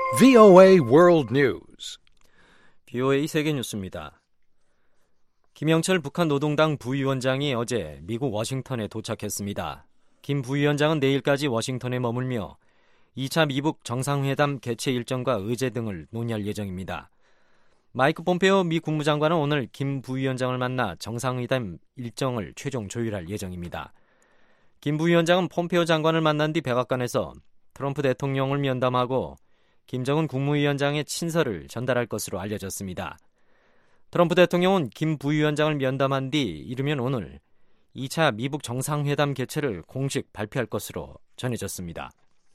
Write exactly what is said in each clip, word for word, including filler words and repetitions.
브이오에이 World News. 브이오에이 세계 뉴스입니다. 김영철 북한 노동당 부위원장이 어제 미국 워싱턴에 도착했습니다. 김 부위원장은 내일까지 워싱턴에 머물며 이 차 미북 정상회담 개최 일정과 의제 등을 논의할 예정입니다. 마이크 폼페오 미 국무장관은 오늘 김 부위원장을 만나 정상회담 일정을 최종 조율할 예정입니다. 김 부위원장은 폼페오 장관을 만난 뒤 백악관에서 트럼프 대통령을 면담하고 김정은 국무위원장의 친서를 전달할 것으로 알려졌습니다. 트럼프 대통령은 김 부위원장을 면담한 뒤 이르면 오늘 이 차 미북 정상회담 개최를 공식 발표할 것으로 전해졌습니다.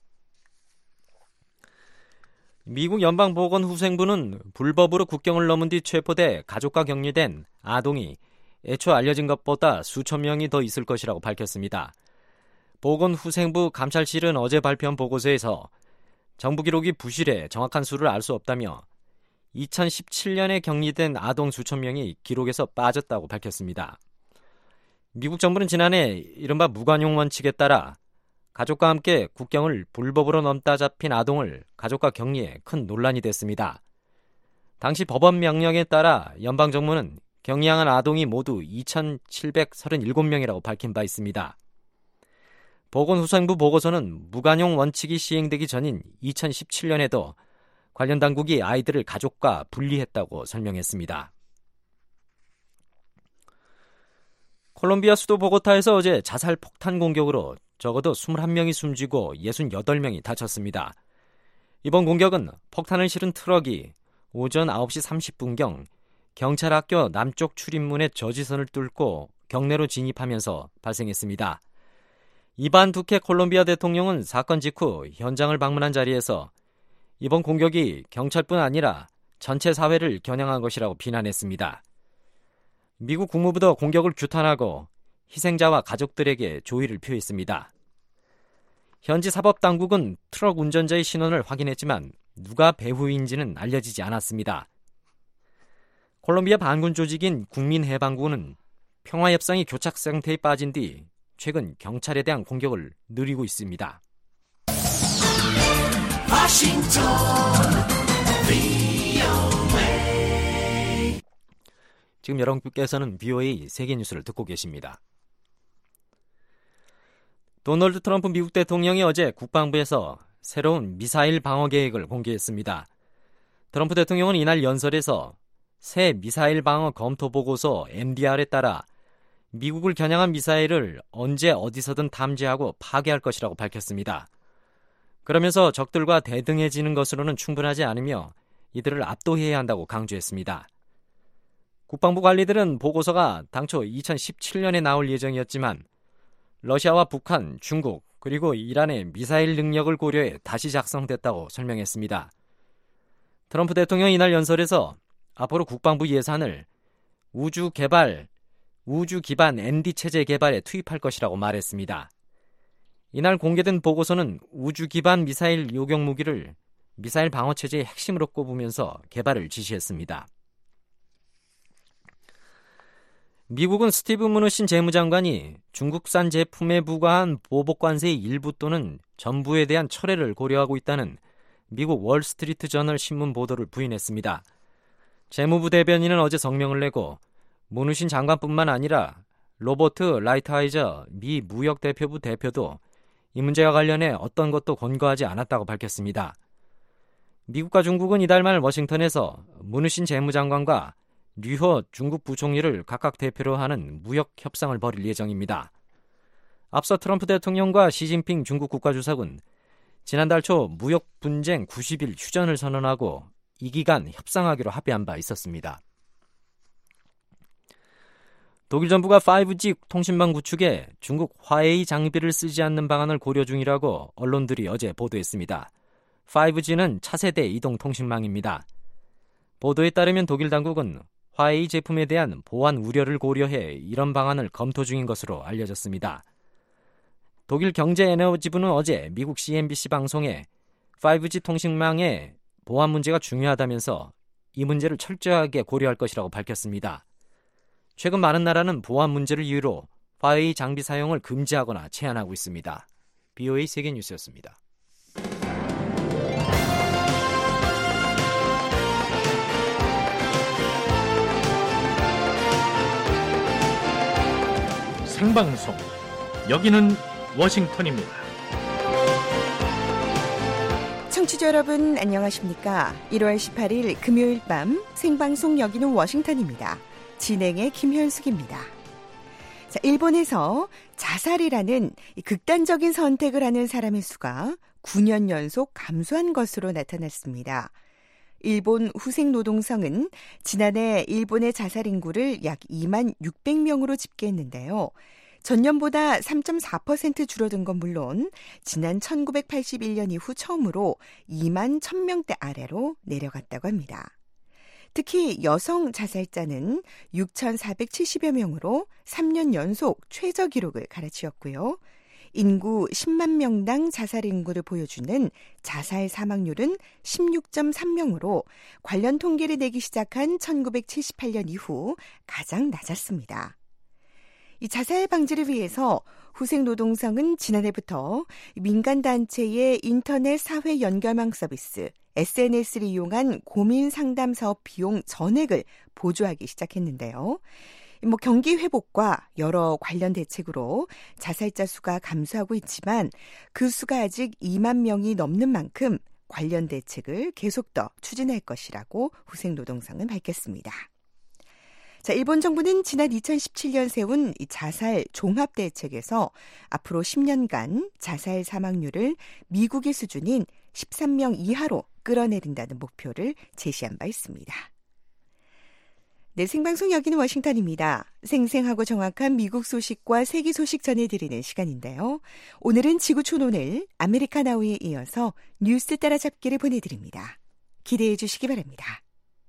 미국 연방보건후생부는 불법으로 국경을 넘은 뒤 체포돼 가족과 격리된 아동이 애초 알려진 것보다 수천 명이 더 있을 것이라고 밝혔습니다. 보건후생부 감찰실은 어제 발표한 보고서에서 정부 기록이 부실해 정확한 수를 알 수 없다며 이천십칠 년에 격리된 아동 수천 명이 기록에서 빠졌다고 밝혔습니다. 미국 정부는 지난해 이른바 무관용 원칙에 따라 가족과 함께 국경을 불법으로 넘다 잡힌 아동을 가족과 격리해 큰 논란이 됐습니다. 당시 법원 명령에 따라 연방정부는 격리한 아동이 모두 이천칠백삼십칠 명이라고 밝힌 바 있습니다. 보건후생부 보고서는 무관용 원칙이 시행되기 전인 이천십칠 년에도 관련 당국이 아이들을 가족과 분리했다고 설명했습니다. 콜롬비아 수도 보고타에서 어제 자살 폭탄 공격으로 적어도 이십일 명이 숨지고 육십팔 명이 다쳤습니다. 이번 공격은 폭탄을 실은 트럭이 오전 아홉 시 삼십 분경 경찰학교 남쪽 출입문의 저지선을 뚫고 경내로 진입하면서 발생했습니다. 이반 두케 콜롬비아 대통령은 사건 직후 현장을 방문한 자리에서 이번 공격이 경찰뿐 아니라 전체 사회를 겨냥한 것이라고 비난했습니다. 미국 국무부도 공격을 규탄하고 희생자와 가족들에게 조의를 표했습니다. 현지 사법당국은 트럭 운전자의 신원을 확인했지만 누가 배후인지는 알려지지 않았습니다. 콜롬비아 반군 조직인 국민해방군은 평화협상이 교착 상태에 빠진 뒤 최근 경찰에 대한 공격을 늘리고 있습니다. 워싱턴 브이오에이. 지금 여러분께서는 브이오에이 세계 뉴스를 듣고 계십니다. 도널드 트럼프 미국 대통령이 어제 국방부에서 새로운 미사일 방어 계획을 공개했습니다. 트럼프 대통령은 이날 연설에서 새 미사일 방어 검토 보고서 엠디알에 따라 미국을 겨냥한 미사일을 언제 어디서든 탐지하고 파괴할 것이라고 밝혔습니다. 그러면서 적들과 대등해지는 것으로는 충분하지 않으며 이들을 압도해야 한다고 강조했습니다. 국방부 관리들은 보고서가 당초 이천십칠 년에 나올 예정이었지만 러시아와 북한, 중국, 그리고 이란의 미사일 능력을 고려해 다시 작성됐다고 설명했습니다. 트럼프 대통령이 이날 연설에서 앞으로 국방부 예산을 우주 개발, 우주 기반 엠디 체제 개발에 투입할 것이라고 말했습니다. 이날 공개된 보고서는 우주 기반 미사일 요격 무기를 미사일 방어 체제의 핵심으로 꼽으면서 개발을 지시했습니다. 미국은 스티브 무누신 재무장관이 중국산 제품에 부과한 보복관세의 일부 또는 전부에 대한 철회를 고려하고 있다는 미국 월스트리트 저널 신문 보도를 부인했습니다. 재무부 대변인은 어제 성명을 내고 무누신 장관뿐만 아니라 로버트 라이트하이저 미 무역대표부 대표도 이 문제와 관련해 어떤 것도 권고하지 않았다고 밝혔습니다. 미국과 중국은 이달 말 워싱턴에서 무누신 재무장관과 류호 중국 부총리를 각각 대표로 하는 무역 협상을 벌일 예정입니다. 앞서 트럼프 대통령과 시진핑 중국 국가주석은 지난달 초 무역 분쟁 구십 일 휴전을 선언하고 이 기간 협상하기로 합의한 바 있었습니다. 독일 정부가 파이브지 통신망 구축에 중국 화웨이 장비를 쓰지 않는 방안을 고려 중이라고 언론들이 어제 보도했습니다. 파이브지는 차세대 이동 통신망입니다. 보도에 따르면 독일 당국은 화웨이 제품에 대한 보안 우려를 고려해 이런 방안을 검토 중인 것으로 알려졌습니다. 독일 경제에너지부는 어제 미국 씨엔비씨 방송에 파이브지 통신망의 보안 문제가 중요하다면서 이 문제를 철저하게 고려할 것이라고 밝혔습니다. 최근 많은 나라는 보안 문제를 이유로 화웨이 장비 사용을 금지하거나 제한하고 있습니다. 브이오에이 세계뉴스였습니다. 생방송. 여기는 워싱턴입니다. 청취자 여러분 안녕하십니까? 일월 십팔일 금요일 밤 생방송 여기는 워싱턴입니다. 진행의 김현숙입니다. 자, 일본에서 자살이라는 극단적인 선택을 하는 사람의 수가 구 년 연속 감소한 것으로 나타났습니다. 일본 후생노동성은 지난해 일본의 자살 인구를 약 이만 육백 명으로 집계했는데요. 전년보다 삼 점 사 퍼센트 줄어든 건 물론 지난 천구백팔십일 년 이후 처음으로 이만 천 명대 아래로 내려갔다고 합니다. 특히 여성 자살자는 육천사백칠십여 명으로 삼 년 연속 최저 기록을 갈아치웠고요. 인구 십만 명당 자살 인구를 보여주는 자살 사망률은 십육 점 삼 명으로 관련 통계를 내기 시작한 천구백칠십팔 년 이후 가장 낮았습니다. 이 자살 방지를 위해서 후생노동성은 지난해부터 민간단체의 인터넷 사회 연결망 서비스 에스엔에스를 이용한 고민 상담 사업 비용 전액을 보조하기 시작했는데요. 뭐 경기 회복과 여러 관련 대책으로 자살자 수가 감소하고 있지만 그 수가 아직 이만 명이 넘는 만큼 관련 대책을 계속 더 추진할 것이라고 후생노동성은 밝혔습니다. 자, 일본 정부는 지난 이천십칠 년 세운 이 자살 종합대책에서 앞으로 십 년간 자살 사망률을 미국의 수준인 십삼 명 이하로 끌어내린다는 목표를 제시한 바 있습니다. 네, 생방송 여기는 워싱턴입니다. 생생하고 정확한 미국 소식과 세계 소식 전해드리는 시간인데요. 오늘은 지구촌 오늘 아메리카나우에 이어서 뉴스 따라잡기를 보내드립니다. 기대해 주시기 바랍니다.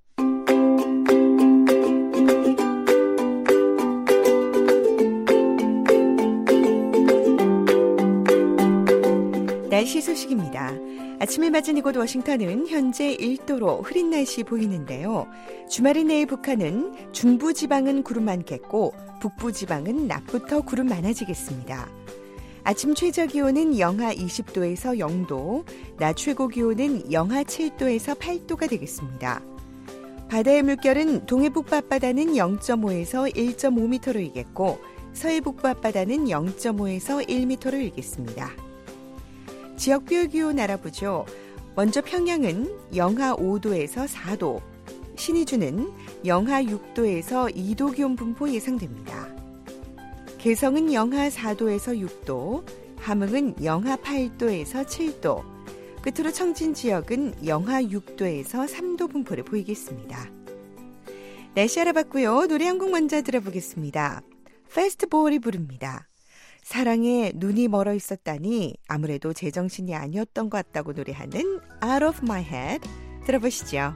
날씨 소식입니다. 아침을 맞은 이곳 워싱턴은 현재 일 도로 흐린 날씨 보이는데요. 주말 내일 북한은 중부지방은 구름 많겠고 북부지방은 낮부터 구름 많아지겠습니다. 아침 최저 기온은 영하 이십 도에서 영 도, 낮 최고 기온은 영하 칠 도에서 팔 도가 되겠습니다. 바다의 물결은 동해북부 앞바다는 영 점 오에서 일 점 오 미터로 일겠고 서해북부 앞바다는 영 점 오에서 일 미터로 일겠습니다. 지역별 기온 알아보죠. 먼저 평양은 영하 오 도에서 사 도, 신의주는 영하 육 도에서 이 도 기온 분포 예상됩니다. 개성은 영하 사 도에서 육 도, 함흥은 영하 팔 도에서 칠 도, 끝으로 청진 지역은 영하 육 도에서 삼 도 분포를 보이겠습니다. 날씨 알아봤고요. 노래 한 곡 먼저 들어보겠습니다. 페스티벌이 부릅니다. 사랑에 눈이 멀어 있었다니 아무래도 제정신이 아니었던 것 같다고 노래하는 Out of My Head 들어보시죠.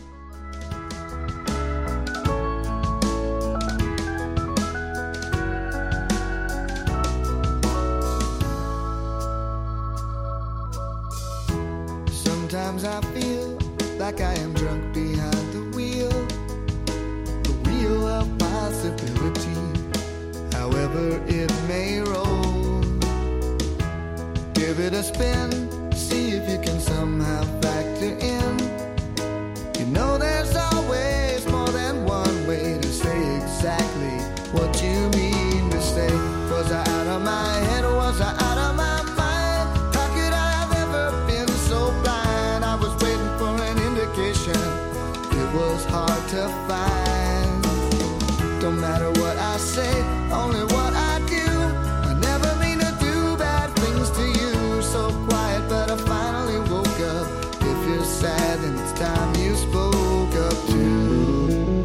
Sometimes I feel like I am drunk behind the wheel, the wheel of possibility. However it may roll, give it a spin, see if you can somehow factor in. You know there's always more than one way to say exactly what you mean to say. Was I out of my head or was I out of my mind? How could I have ever been so blind? I was waiting for an indication, it was hard to find. Don't matter what I say, only what I do. I never mean to do bad things to you. So quiet, but I finally woke up. If you're sad, then it's time you spoke up too.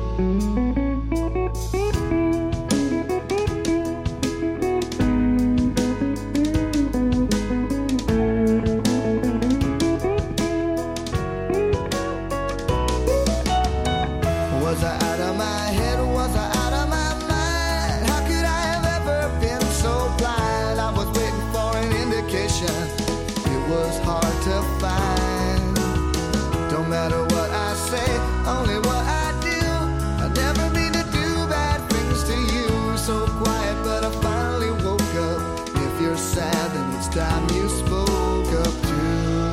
Was I out of my head or was I out of my mind? How could I have ever been so blind? I was waiting for an indication, it was hard to find. Don't matter what I say, only what I do. I never mean to do bad things to you. So quiet, but I finally woke up. If you're sad, then it's time you spoke up too.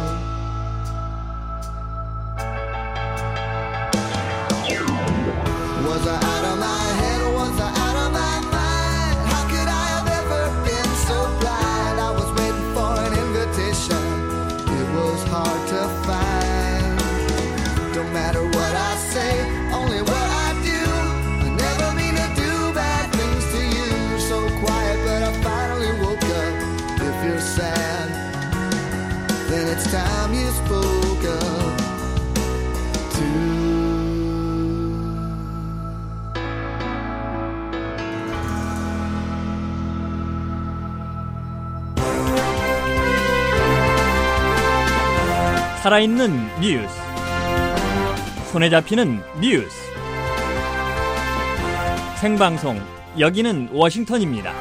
Was I out of my head or was I out of my mind? How could I is hard to find. Don't matter what I say, only what I do. I never mean to do bad things to you. So quiet, but I finally woke up. If you're sad, then it's time you spoke up too. 살아있는 뉴스, 손에 잡히는 뉴스, 생방송, 여기는 워싱턴입니다.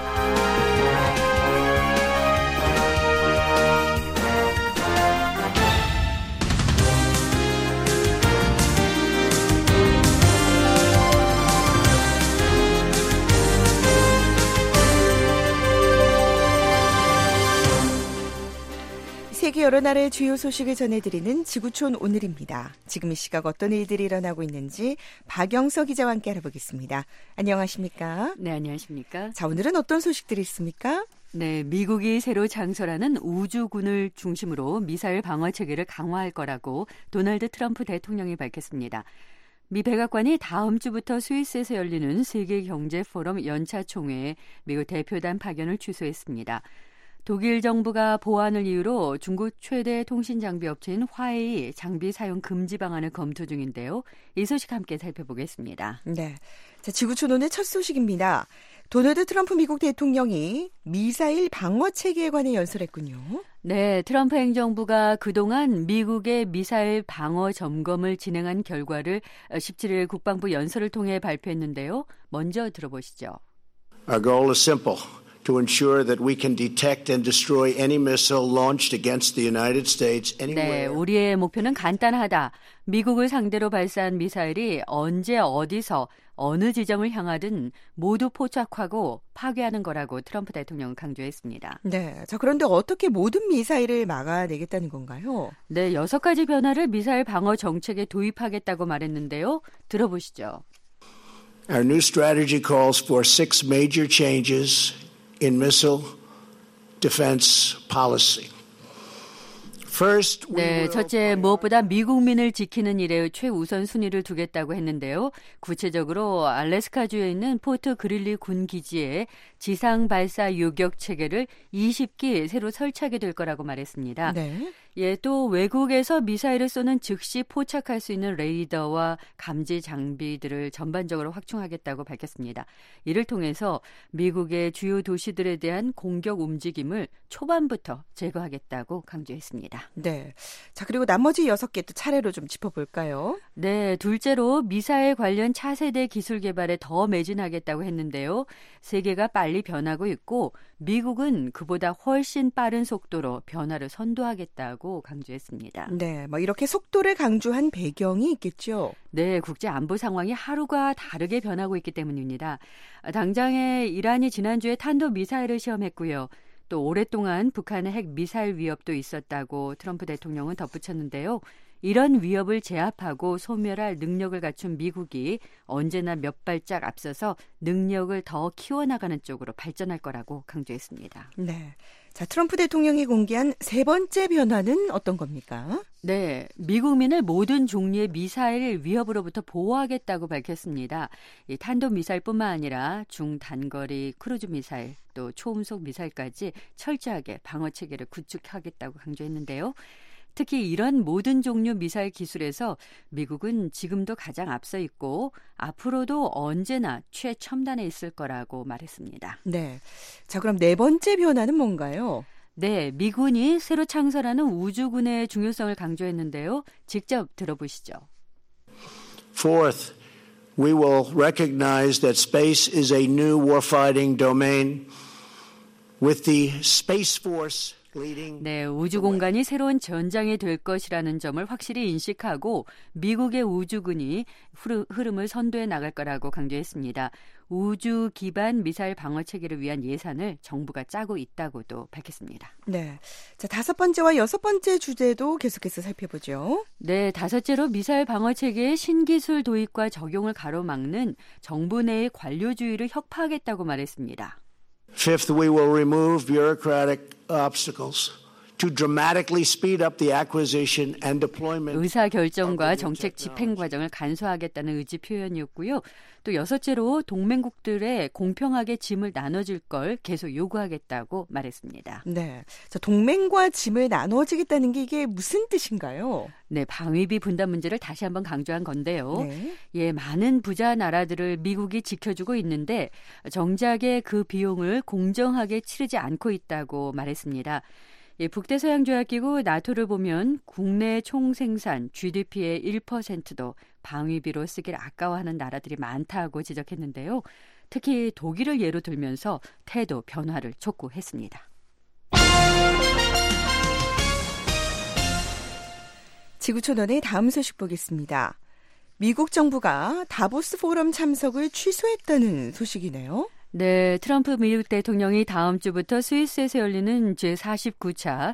세계 여러 나라의 주요 소식을 전해드리는 지구촌 오늘입니다. 지금 이 시각 어떤 일들이 일어나고 있는지 박영서 기자와 함께 알아보겠습니다. 안녕하십니까? 네, 안녕하십니까? 자, 오늘은 어떤 소식들이 있습니까? 네, 미국이 새로 창설하는 우주군을 중심으로 미사일 방어 체계를 강화할 거라고 도널드 트럼프 대통령이 밝혔습니다. 미 백악관이 다음 주부터 스위스에서 열리는 세계 경제 포럼 연차 총회에 미국 대표단 파견을 취소했습니다. 독일 정부가 보안을 이유로 중국 최대 통신 장비 업체인 화웨이 장비 사용 금지 방안을 검토 중인데요. 이 소식 함께 살펴보겠습니다. 네, 자, 지구촌 오늘 첫 소식입니다. 도널드 트럼프 미국 대통령이 미사일 방어 체계에 관해 연설했군요. 네, 트럼프 행정부가 그동안 미국의 미사일 방어 점검을 진행한 결과를 십칠 일 국방부 연설을 통해 발표했는데요. 먼저 들어보시죠. Our goal is simple. To ensure that we can detect and destroy any missile launched against the United States anywhere. 네, 우리의 목표는 간단하다. 미국을 상대로 발사한 미사일이 언제 어디서 어느 지점을 향하든 모두 포착하고 파괴하는 거라고 트럼프 대통령은 강조했습니다. 네, 자 그런데 어떻게 모든 미사일을 막아내겠다는 건가요? 네, 여섯 가지 변화를 미사일 방어 정책에 도입하겠다고 말했는데요. 들어보시죠. Our new strategy calls for six major changes in missile defense policy. First, we 네, 첫째, 무엇보다 미국민을 지키는 일에 최우선 순위를 두겠다고 했는데요. 구체적으로 알래스카주에 있는 포트 그릴리 군 기지에 지상 발사 요격 체계를 이십 기 새로 설치하게 될 거라고 말했습니다. 네. 예, 또 외국에서 미사일을 쏘는 즉시 포착할 수 있는 레이더와 감지 장비들을 전반적으로 확충하겠다고 밝혔습니다. 이를 통해서 미국의 주요 도시들에 대한 공격 움직임을 초반부터 제거하겠다고 강조했습니다. 네. 자, 그리고 나머지 여섯 개 또 차례로 좀 짚어볼까요? 네, 둘째로 미사일 관련 차세대 기술 개발에 더 매진하겠다고 했는데요. 세계가 빨리 변하고 있고 미국은 그보다 훨씬 빠른 속도로 변화를 선도하겠다고 강조했습니다. 네, 뭐 이렇게 속도를 강조한 배경이 있겠죠. 네, 국제 안보 상황이 하루가 다르게 변하고 있기 때문입니다. 당장에 이란이 지난주에 탄도 미사일을 시험했고요. 또 오랫동안 북한의 핵 미사일 위협도 있었다고 트럼프 대통령은 덧붙였는데요. 이런 위협을 제압하고 소멸할 능력을 갖춘 미국이 언제나 몇 발짝 앞서서 능력을 더 키워나가는 쪽으로 발전할 거라고 강조했습니다. 네. 자, 트럼프 대통령이 공개한 세 번째 변화는 어떤 겁니까? 네, 미국민을 모든 종류의 미사일 위협으로부터 보호하겠다고 밝혔습니다. 이 탄도미사일뿐만 아니라 중단거리 크루즈 미사일, 또 초음속 미사일까지 철저하게 방어체계를 구축하겠다고 강조했는데요. 특히 이런 모든 종류 미사일 기술에서 미국은 지금도 가장 앞서 있고 앞으로도 언제나 최첨단에 있을 거라고 말했습니다. 네. 자, 그럼 네 번째 변화는 뭔가요? 네, 미군이 새로 창설하는 우주군의 중요성을 강조했는데요. 직접 들어보시죠. Fourth, we will recognize that space is a new warfighting domain with the Space Force. 네, 우주 공간이 새로운 전장이 될 것이라는 점을 확실히 인식하고 미국의 우주군이 흐름을 선도해 나갈 거라고 강조했습니다. 우주 기반 미사일 방어 체계를 위한 예산을 정부가 짜고 있다고도 밝혔습니다. 네, 자 다섯 번째와 여섯 번째 주제도 계속해서 살펴보죠. 네, 다섯째로 미사일 방어 체계의 신기술 도입과 적용을 가로막는 정부 내의 관료주의를 혁파하겠다고 말했습니다. Fifth, we will remove bureaucratic obstacles to dramatically speed up the acquisition and deployment. 의사 결정과 정책 집행 과정을 간소화하겠다는 의지 표현이었고요. 또 여섯째로 동맹국들의 공평하게 짐을 나눠줄 걸 계속 요구하겠다고 말했습니다. 네, 자, 동맹과 짐을 나눠주겠다는 게 이게 무슨 뜻인가요? 네, 방위비 분담 문제를 다시 한번 강조한 건데요. 네. 예, 많은 부자 나라들을 미국이 지켜주고 있는데 정작에 그 비용을 공정하게 치르지 않고 있다고 말했습니다. 예, 북대서양조약기구 나토를 보면 국내 총생산 지디피의 일 퍼센트도 방위비로 쓰길 아까워하는 나라들이 많다고 지적했는데요. 특히 독일을 예로 들면서 태도 변화를 촉구했습니다. 지구촌원의 다음 소식 보겠습니다. 미국 정부가 다보스 포럼 참석을 취소했다는 소식이네요. 네, 트럼프 미국 대통령이 다음 주부터 스위스에서 열리는 제사십구 차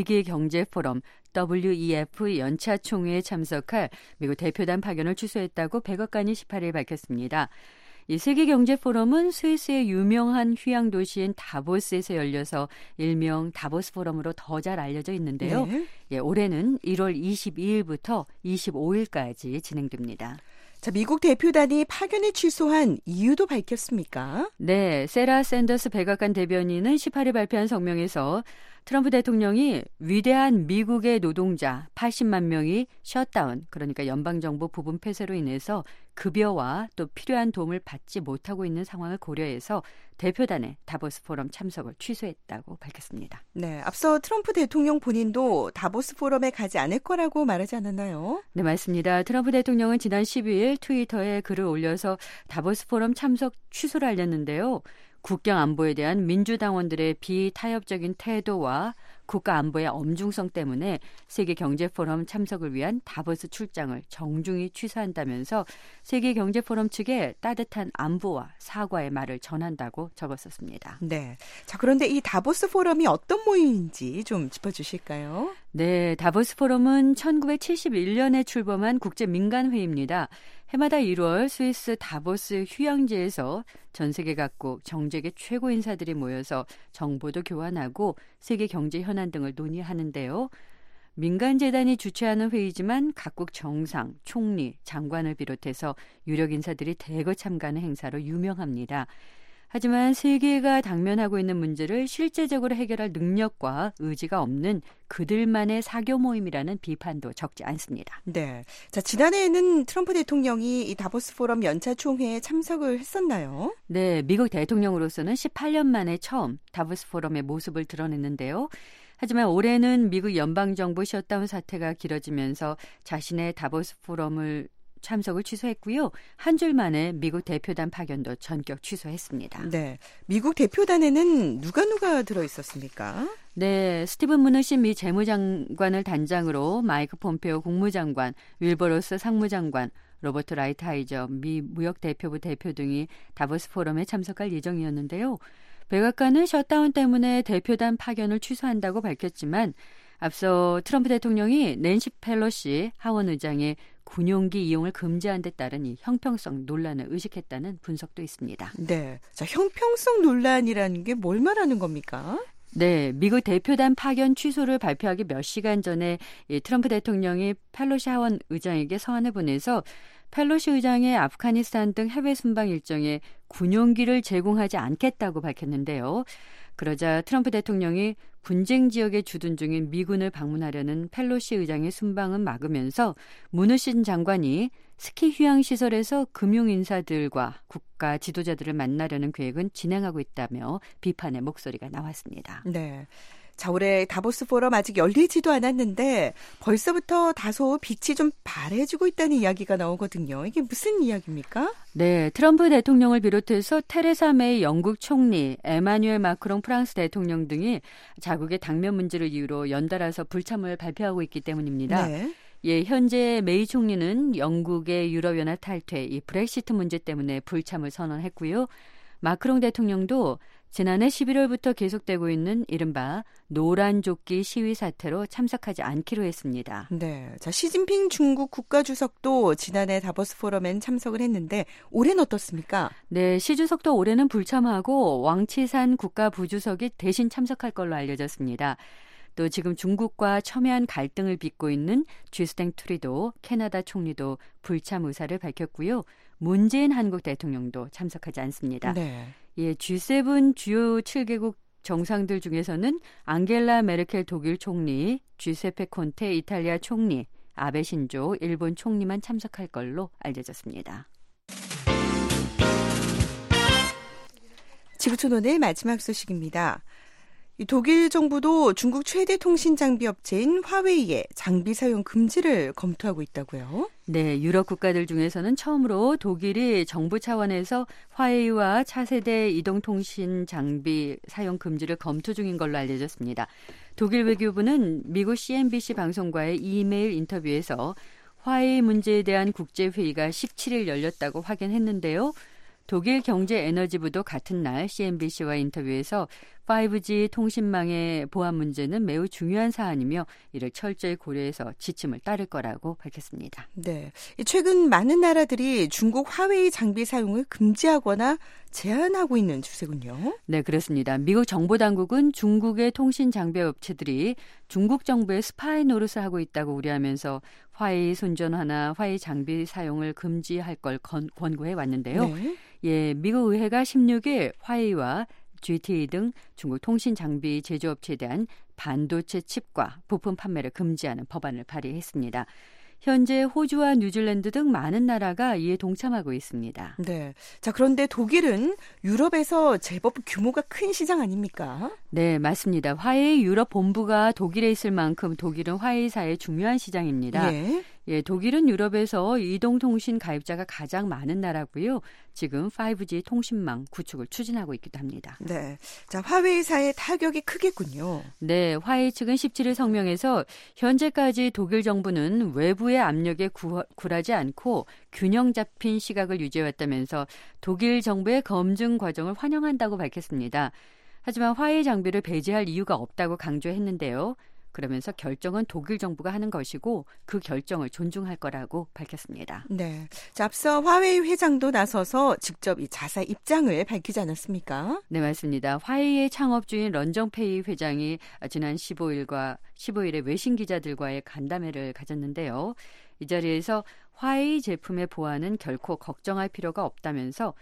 세계경제포럼 더블유이에프 연차 총회에 참석할 미국 대표단 파견을 취소했다고 백악관이 십팔 일 밝혔습니다. 이 세계경제포럼은 스위스의 유명한 휴양 도시인 다보스에서 열려서 일명 다보스 포럼으로 더 잘 알려져 있는데요. 네. 예, 올해는 일월 이십이일부터 이십오일까지 진행됩니다. 자, 미국 대표단이 파견을 취소한 이유도 밝혔습니까? 네, 세라 샌더스 백악관 대변인은 십팔 일 발표한 성명에서 트럼프 대통령이 위대한 미국의 노동자 팔십만 명이 셧다운, 그러니까 연방정부 부분 폐쇄로 인해서 급여와 또 필요한 도움을 받지 못하고 있는 상황을 고려해서 대표단의 다보스 포럼 참석을 취소했다고 밝혔습니다. 네, 앞서 트럼프 대통령 본인도 다보스 포럼에 가지 않을 거라고 말하지 않았나요? 네, 맞습니다. 트럼프 대통령은 지난 십이일 트위터에 글을 올려서 다보스 포럼 참석 취소를 알렸는데요. 국경 안보에 대한 민주당원들의 비타협적인 태도와 국가 안보의 엄중성 때문에 세계경제포럼 참석을 위한 다보스 출장을 정중히 취소한다면서 세계경제포럼 측에 따뜻한 안부와 사과의 말을 전한다고 적었었습니다. 네. 자, 그런데 이 다보스 포럼이 어떤 모임인지 좀 짚어주실까요? 네, 다보스 포럼은 천구백칠십일년에 출범한 국제민간회의입니다. 해마다 일월 스위스 다보스 휴양지에서 전 세계 각국 정재계 최고 인사들이 모여서 정보도 교환하고 세계 경제 현안 등을 논의하는데요. 민간재단이 주최하는 회의지만 각국 정상, 총리, 장관을 비롯해서 유력 인사들이 대거 참가하는 행사로 유명합니다. 하지만 세계가 당면하고 있는 문제를 실제적으로 해결할 능력과 의지가 없는 그들만의 사교 모임이라는 비판도 적지 않습니다. 네. 자, 지난해에는 트럼프 대통령이 이 다보스 포럼 연차 총회에 참석을 했었나요? 네, 미국 대통령으로서는 십팔 년 만에 처음 다보스 포럼의 모습을 드러냈는데요. 하지만 올해는 미국 연방정부 셧다운 사태가 길어지면서 자신의 다보스 포럼을 참석을 취소했고요. 한 줄 만에 미국 대표단 파견도 전격 취소했습니다. 네, 미국 대표단에는 누가 누가 들어있었습니까? 네, 스티븐 무누신 미 재무장관을 단장으로 마이크 폼페오 국무장관, 윌버 로스 상무장관, 로버트 라이트하이저 미 무역대표부 대표 등이 다보스 포럼에 참석할 예정이었는데요. 백악관은 셧다운 때문에 대표단 파견을 취소한다고 밝혔지만 앞서 트럼프 대통령이 낸시 펠로시 하원 의장의 군용기 이용을 금지한 데 따른 이 형평성 논란을 의식했다는 분석도 있습니다. 네, 자, 형평성 논란이라는 게 뭘 말하는 겁니까? 네, 미국 대표단 파견 취소를 발표하기 몇 시간 전에 이 트럼프 대통령이 펠로시 하원 의장에게 서한을 보내서 펠로시 의장의 아프가니스탄 등 해외 순방 일정에 군용기를 제공하지 않겠다고 밝혔는데요. 그러자 트럼프 대통령이 분쟁 지역에 주둔 중인 미군을 방문하려는 펠로시 의장의 순방은 막으면서 무누신 장관이 스키 휴양시설에서 금융인사들과 국가 지도자들을 만나려는 계획은 진행하고 있다며 비판의 목소리가 나왔습니다. 네. 자, 올해 다보스 포럼 아직 열리지도 않았는데 벌써부터 다소 빛이 좀 바래지고 있다는 이야기가 나오거든요. 이게 무슨 이야기입니까? 네, 트럼프 대통령을 비롯해서 테레사 메이 영국 총리, 에마뉴엘 마크롱 프랑스 대통령 등이 자국의 당면 문제를 이유로 연달아서 불참을 발표하고 있기 때문입니다. 네. 예, 현재 메이 총리는 영국의 유럽연합 탈퇴, 이 브렉시트 문제 때문에 불참을 선언했고요. 마크롱 대통령도 지난해 십일월부터 계속되고 있는 이른바 노란조끼 시위 사태로 참석하지 않기로 했습니다. 네, 자, 시진핑 중국 국가주석도 지난해 다보스 포럼엔 참석을 했는데 올해는 어떻습니까? 네, 시 주석도 올해는 불참하고 왕치산 국가부주석이 대신 참석할 걸로 알려졌습니다. 또 지금 중국과 첨예한 갈등을 빚고 있는 주스탱 트루도 캐나다 총리도 불참 의사를 밝혔고요. 문재인 한국 대통령도 참석하지 않습니다. 네. 예, 지 세븐 주요 칠 개국 정상들 중에서는 앙겔라 메르켈 독일 총리, 주세페 콘테 이탈리아 총리, 아베 신조 일본 총리만 참석할 걸로 알려졌습니다. 지구촌 오늘 마지막 소식입니다. 독일 정부도 중국 최대 통신 장비 업체인 화웨이의 장비 사용 금지를 검토하고 있다고요? 네, 유럽 국가들 중에서는 처음으로 독일이 정부 차원에서 화웨이와 차세대 이동통신 장비 사용 금지를 검토 중인 걸로 알려졌습니다. 독일 외교부는 미국 씨엔비씨 방송과의 이메일 인터뷰에서 화웨이 문제에 대한 국제회의가 십칠 일 열렸다고 확인했는데요. 독일 경제에너지부도 같은 날 씨엔비씨와 인터뷰에서 파이브지 통신망의 보안 문제는 매우 중요한 사안이며 이를 철저히 고려해서 지침을 따를 거라고 밝혔습니다. 네, 최근 많은 나라들이 중국 화웨이 장비 사용을 금지하거나 제한하고 있는 추세군요. 네, 그렇습니다. 미국 정보당국은 중국의 통신 장비 업체들이 중국 정부의 스파이 노릇을 하고 있다고 우려하면서 화웨이 손전화나 화웨이 장비 사용을 금지할 걸 건, 권고해 왔는데요. 네. 예, 미국 의회가 십육 일 화웨이와 지티이 등 중국 통신 장비 제조업체에 대한 반도체 칩과 부품 판매를 금지하는 법안을 발의했습니다. 현재 호주와 뉴질랜드 등 많은 나라가 이에 동참하고 있습니다. 네. 자, 그런데 독일은 유럽에서 제법 규모가 큰 시장 아닙니까? 네, 맞습니다. 화웨이 유럽 본부가 독일에 있을 만큼 독일은 화웨이사의 중요한 시장입니다. 예. 예, 독일은 유럽에서 이동통신 가입자가 가장 많은 나라고요. 지금 파이브지 통신망 구축을 추진하고 있기도 합니다. 네, 자 화웨이사의 타격이 크겠군요. 네, 화웨이 측은 십칠 일 성명에서 현재까지 독일 정부는 외부의 압력에 구, 굴하지 않고 균형 잡힌 시각을 유지해왔다면서 독일 정부의 검증 과정을 환영한다고 밝혔습니다. 하지만 화웨이 장비를 배제할 이유가 없다고 강조했는데요. 그러면서 결정은 독일 정부가 하는 것이고 그 결정을 존중할 거라고 밝혔습니다. 네, 자, 앞서 화웨이 회장도 나서서 직접 이 자사 입장을 밝히지 않았습니까? 네, 맞습니다. 화웨이의 창업주인 런정페이 회장이 지난 십오 일과 십오 일에 외신 기자들과의 간담회를 가졌는데요. 이 자리에서 화웨이 제품의 보안은 결코 걱정할 필요가 없다면서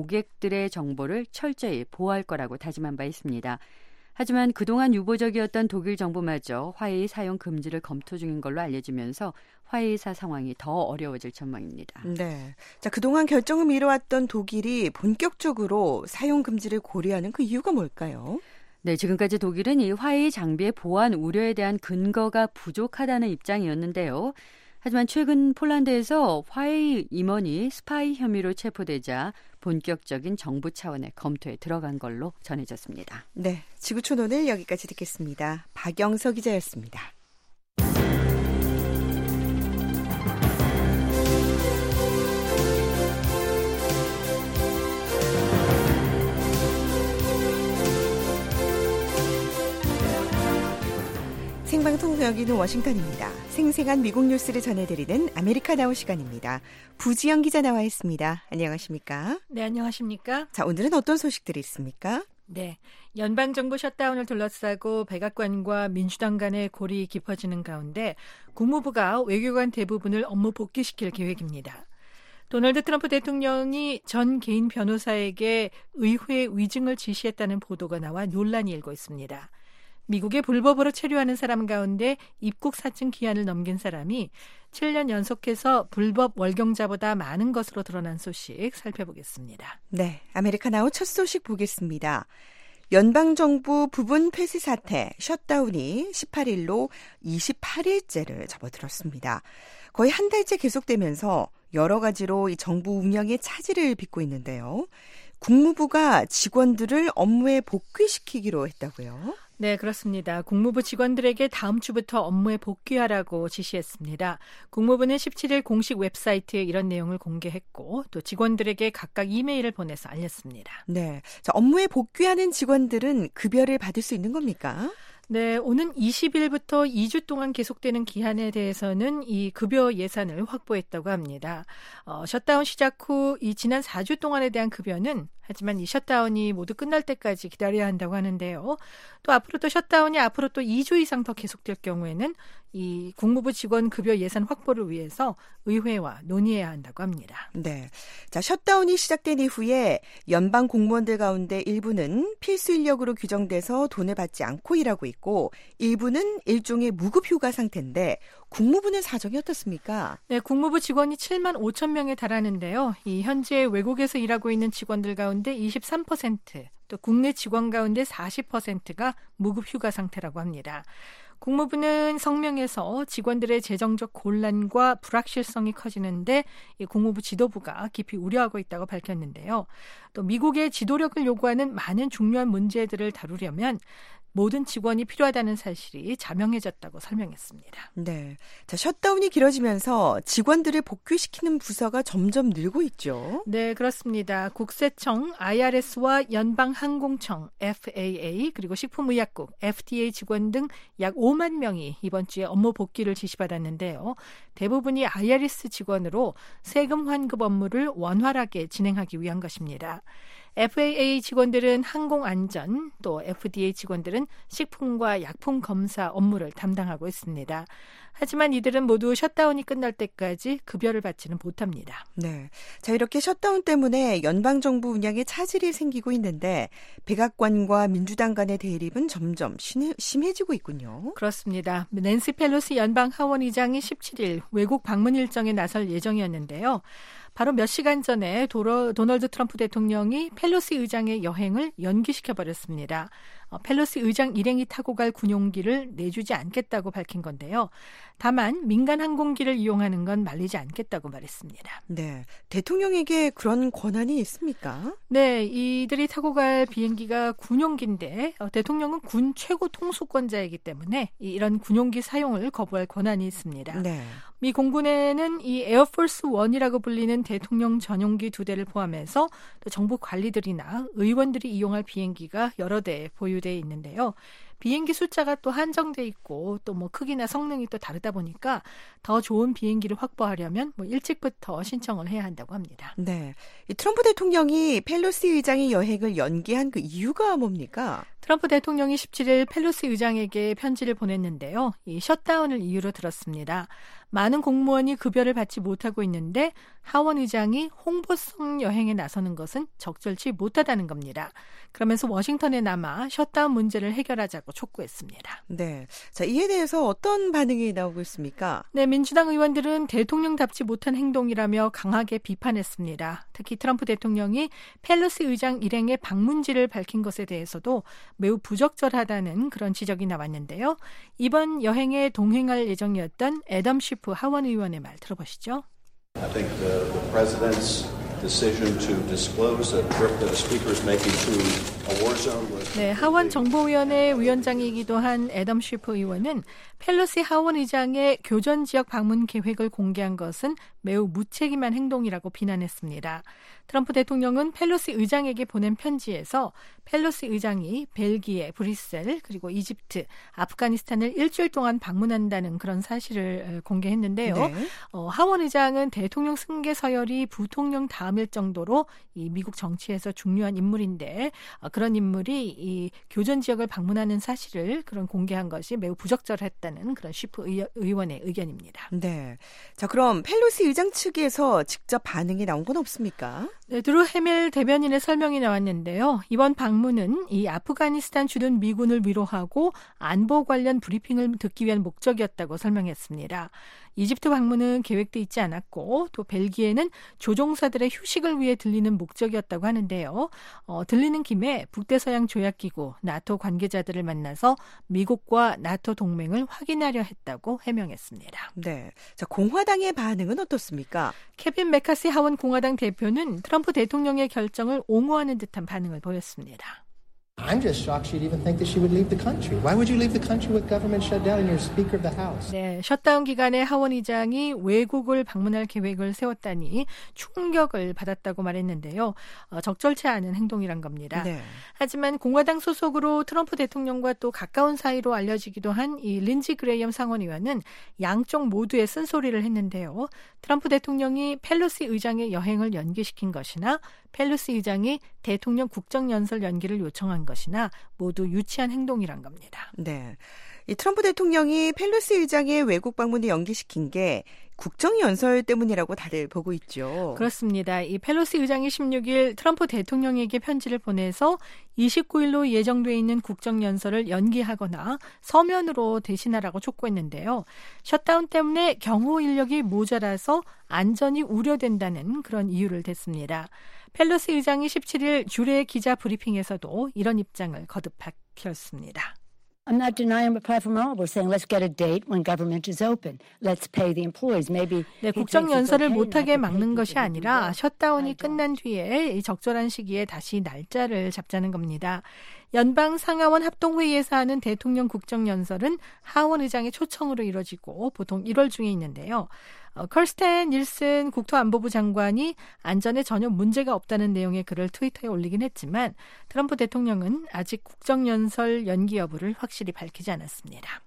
고객들의 정보를 철저히 보호할 거라고 다짐한 바 있습니다. 하지만 그동안 유보적이었던 독일 정부마저 화웨이 사용 금지를 검토 중인 걸로 알려지면서 화웨이사 상황이 더 어려워질 전망입니다. 네, 자 그동안 결정을 미뤄왔던 독일이 본격적으로 사용 금지를 고려하는 그 이유가 뭘까요? 네, 지금까지 독일은 이 화웨이 장비의 보안 우려에 대한 근거가 부족하다는 입장이었는데요. 하지만 최근 폴란드에서 화웨이 임원이 스파이 혐의로 체포되자 본격적인 정부 차원의 검토에 들어간 걸로 전해졌습니다. 네, 지구촌 오늘 여기까지 듣겠습니다. 박영서 기자였습니다. 생방송 여기는 워싱턴입니다. 생생한 미국 뉴스를 전해드리는 아메리카나우 시간입니다. 부지영 기자 나와 있습니다. 안녕하십니까? 네, 안녕하십니까? 자, 오늘은 어떤 소식들이 있습니까? 네, 연방정부 셧다운을 둘러싸고 백악관과 민주당 간의 골이 깊어지는 가운데 국무부가 외교관 대부분을 업무 복귀시킬 계획입니다. 도널드 트럼프 대통령이 전 개인 변호사에게 의회 위증을 지시했다는 보도가 나와 논란이 일고 있습니다. 미국에 불법으로 체류하는 사람 가운데 입국 사증 기한을 넘긴 사람이 칠 년 연속해서 불법 월경자보다 많은 것으로 드러난 소식 살펴보겠습니다. 네, 아메리카나우 첫 소식 보겠습니다. 연방정부 부분 폐쇄 사태, 셧다운이 십팔 일로 이십팔 일째를 접어들었습니다. 거의 한 달째 계속되면서 여러 가지로 이 정부 운영에 차질을 빚고 있는데요. 국무부가 직원들을 업무에 복귀시키기로 했다고요? 네, 그렇습니다. 국무부 직원들에게 다음 주부터 업무에 복귀하라고 지시했습니다. 국무부는 십칠 일 공식 웹사이트에 이런 내용을 공개했고 또 직원들에게 각각 이메일을 보내서 알렸습니다. 네, 자, 업무에 복귀하는 직원들은 급여를 받을 수 있는 겁니까? 네, 오는 이십 일부터 이 주 동안 계속되는 기한에 대해서는 이 급여 예산을 확보했다고 합니다. 어, 셧다운 시작 후 이 지난 사 주 동안에 대한 급여는 하지만 이 셧다운이 모두 끝날 때까지 기다려야 한다고 하는데요. 또 앞으로 또 셧다운이 앞으로 또 이 주 이상 더 계속될 경우에는 이 국무부 직원 급여 예산 확보를 위해서 의회와 논의해야 한다고 합니다. 네. 자, 셧다운이 시작된 이후에 연방 공무원들 가운데 일부는 필수 인력으로 규정돼서 돈을 받지 않고 일하고 있고 일부는 일종의 무급 휴가 상태인데 국무부는 사정이 어떻습니까? 네, 국무부 직원이 칠만 오천 명에 달하는데요. 이 현재 외국에서 일하고 있는 직원들 가운데 이십삼 퍼센트, 또 국내 직원 가운데 사십 퍼센트가 무급 휴가 상태라고 합니다. 국무부는 성명에서 직원들의 재정적 곤란과 불확실성이 커지는데 이 국무부 지도부가 깊이 우려하고 있다고 밝혔는데요. 또 미국의 지도력을 요구하는 많은 중요한 문제들을 다루려면 모든 직원이 필요하다는 사실이 자명해졌다고 설명했습니다. 네. 자, 셧다운이 길어지면서 직원들을 복귀시키는 부서가 점점 늘고 있죠. 네, 그렇습니다. 국세청, 아이알에스와 연방항공청, 에프에이에이, 그리고 식품의약국, 에프디에이 직원 등 약 오만 명이 이번 주에 업무 복귀를 지시받았는데요. 대부분이 아이알에스 직원으로 세금 환급 업무를 원활하게 진행하기 위한 것입니다. 에프에이에이 직원들은 항공안전, 또 에프디에이 직원들은 식품과 약품 검사 업무를 담당하고 있습니다. 하지만 이들은 모두 셧다운이 끝날 때까지 급여를 받지는 못합니다. 네. 자, 이렇게 셧다운 때문에 연방정부 운영에 차질이 생기고 있는데 백악관과 민주당 간의 대립은 점점 심해지고 있군요. 그렇습니다. 낸시 펠로시 연방 하원의장이 십칠 일 외국 방문 일정에 나설 예정이었는데요. 바로 몇 시간 전에 도러, 도널드 트럼프 대통령이 펠로시 의장의 여행을 연기시켜버렸습니다. 어, 펠로시 의장 일행이 타고 갈 군용기를 내주지 않겠다고 밝힌 건데요. 다만 민간 항공기를 이용하는 건 말리지 않겠다고 말했습니다. 네, 대통령에게 그런 권한이 있습니까? 네, 이들이 타고 갈 비행기가 군용기인데 어, 대통령은 군 최고 통수권자이기 때문에 이런 군용기 사용을 거부할 권한이 있습니다. 네. 미 공군에는 이 에어포스 원이라고 불리는 대통령 전용기 두 대를 포함해서 또 정부 관리들이나 의원들이 이용할 비행기가 여러 대 보유되어 있는데요. 비행기 숫자가 또 한정돼 있고 또 뭐 크기나 성능이 또 다르다 보니까 더 좋은 비행기를 확보하려면 뭐 일찍부터 신청을 해야 한다고 합니다. 네, 이 트럼프 대통령이 펠로시 의장의 여행을 연기한 그 이유가 뭡니까? 트럼프 대통령이 십칠 일 펠로시 의장에게 편지를 보냈는데요. 이 셧다운을 이유로 들었습니다. 많은 공무원이 급여를 받지 못하고 있는데 하원 의장이 홍보성 여행에 나서는 것은 적절치 못하다는 겁니다. 그러면서 워싱턴에 남아 셧다운 문제를 해결하자고 촉구했습니다. 네, 자, 이에 대해서 어떤 반응이 나오고 있습니까? 네, 민주당 의원들은 대통령답지 못한 행동이라며 강하게 비판했습니다. 특히 트럼프 대통령이 펠로시 의장 일행의 방문지를 밝힌 것에 대해서도 매우 부적절하다는 그런 지적이 나왔는데요. 이번 여행에 동행할 예정이었던 애덤 쉬프 하원 의원의 말 들어보시죠. I think the, the president's decision to disclose a trip that a speaker is making to a war zone was 네, 하원 정보위원회 위원장이기도 한 애덤 쉬프 의원은 펠로시 하원 의장의 교전 지역 방문 계획을 공개한 것은 매우 무책임한 행동이라고 비난했습니다. 트럼프 대통령은 펠로시 의장에게 보낸 편지에서 펠로시 의장이 벨기에, 브뤼셀, 그리고 이집트, 아프가니스탄을 일주일 동안 방문한다는 그런 사실을 공개했는데요. 네. 어, 하원 의장은 대통령 승계 서열이 부통령 다음일 정도로 이 미국 정치에서 중요한 인물인데 어, 그런 인물이 이 교전 지역을 방문하는 사실을 그런 공개한 것이 매우 부적절했다는 그런 쉬프 의, 의원의 의견입니다. 네, 자, 그럼 펠로시 의장 측에서 직접 반응이 나온 건 없습니까? 네, 드루 해밀 대변인의 설명이 나왔는데요. 이번 방문은 이 아프가니스탄 주둔 미군을 위로하고 안보 관련 브리핑을 듣기 위한 목적이었다고 설명했습니다. 이집트 방문은 계획돼 있지 않았고 또 벨기에는 조종사들의 휴식을 위해 들리는 목적이었다고 하는데요. 어, 들리는 김에 북대서양 조약기구 나토 관계자들을 만나서 미국과 나토 동맹을 확인하려 했다고 해명했습니다. 네, 자, 공화당의 반응은 어떻습니까? 케빈 메카시 하원 공화당 대표는 트럼프 대통령의 결정을 옹호하는 듯한 반응을 보였습니다. I'm just shocked she'd even think that she would leave the country. Why would you leave the country with government shutdown and you're Speaker of the House? 네, 셧다운 기간에 하원 의장이 외국을 방문할 계획을 세웠다니 충격을 받았다고 말했는데요. 어, 적절치 않은 행동이란 겁니다. 네. 하지만 공화당 소속으로 트럼프 대통령과 또 가까운 사이로 알려지기도 한 이 린지 그레이엄 상원의원은 양쪽 모두의 쓴소리를 했는데요. 트럼프 대통령이 펠로시 의장의 여행을 연기시킨 것이나 펠로시 의장이 대통령 국정연설 연기를 요청한 것이나 모두 유치한 행동이란 겁니다. 네. 이 트럼프 대통령이 펠로시 의장의 외국 방문을 연기시킨 게 국정연설 때문이라고 다들 보고 있죠. 그렇습니다. 이 펠로시 의장이 십육 일 트럼프 대통령에게 편지를 보내서 이십구 일로 예정돼 있는 국정연설을 연기하거나 서면으로 대신하라고 촉구했는데요. 셧다운 때문에 경호 인력이 모자라서 안전이 우려된다는 그런 이유를 댔습니다. 펠로시 의장이 십칠 일 주례 기자 브리핑에서도 이런 입장을 거듭 밝혔습니다. I'm not denying a platform at all. We're saying let's get a date when government is open. Let's pay the employees. Maybe 네, 국정연설을 못하게 막는 것이 아니라 셧다운이 끝난 뒤에 이 적절한 시기에 다시 날짜를 잡자는 겁니다. 연방 상하원 합동회의에서 하는 대통령 국정연설은 하원 의장의 초청으로 이뤄지고 보통 일월 중에 있는데요. 어, 컬스텐 닐슨 국토안보부 장관이 안전에 전혀 문제가 없다는 내용의 글을 트위터에 올리긴 했지만 트럼프 대통령은 아직 국정연설 연기 여부를 확실히 밝히지 않았습니다.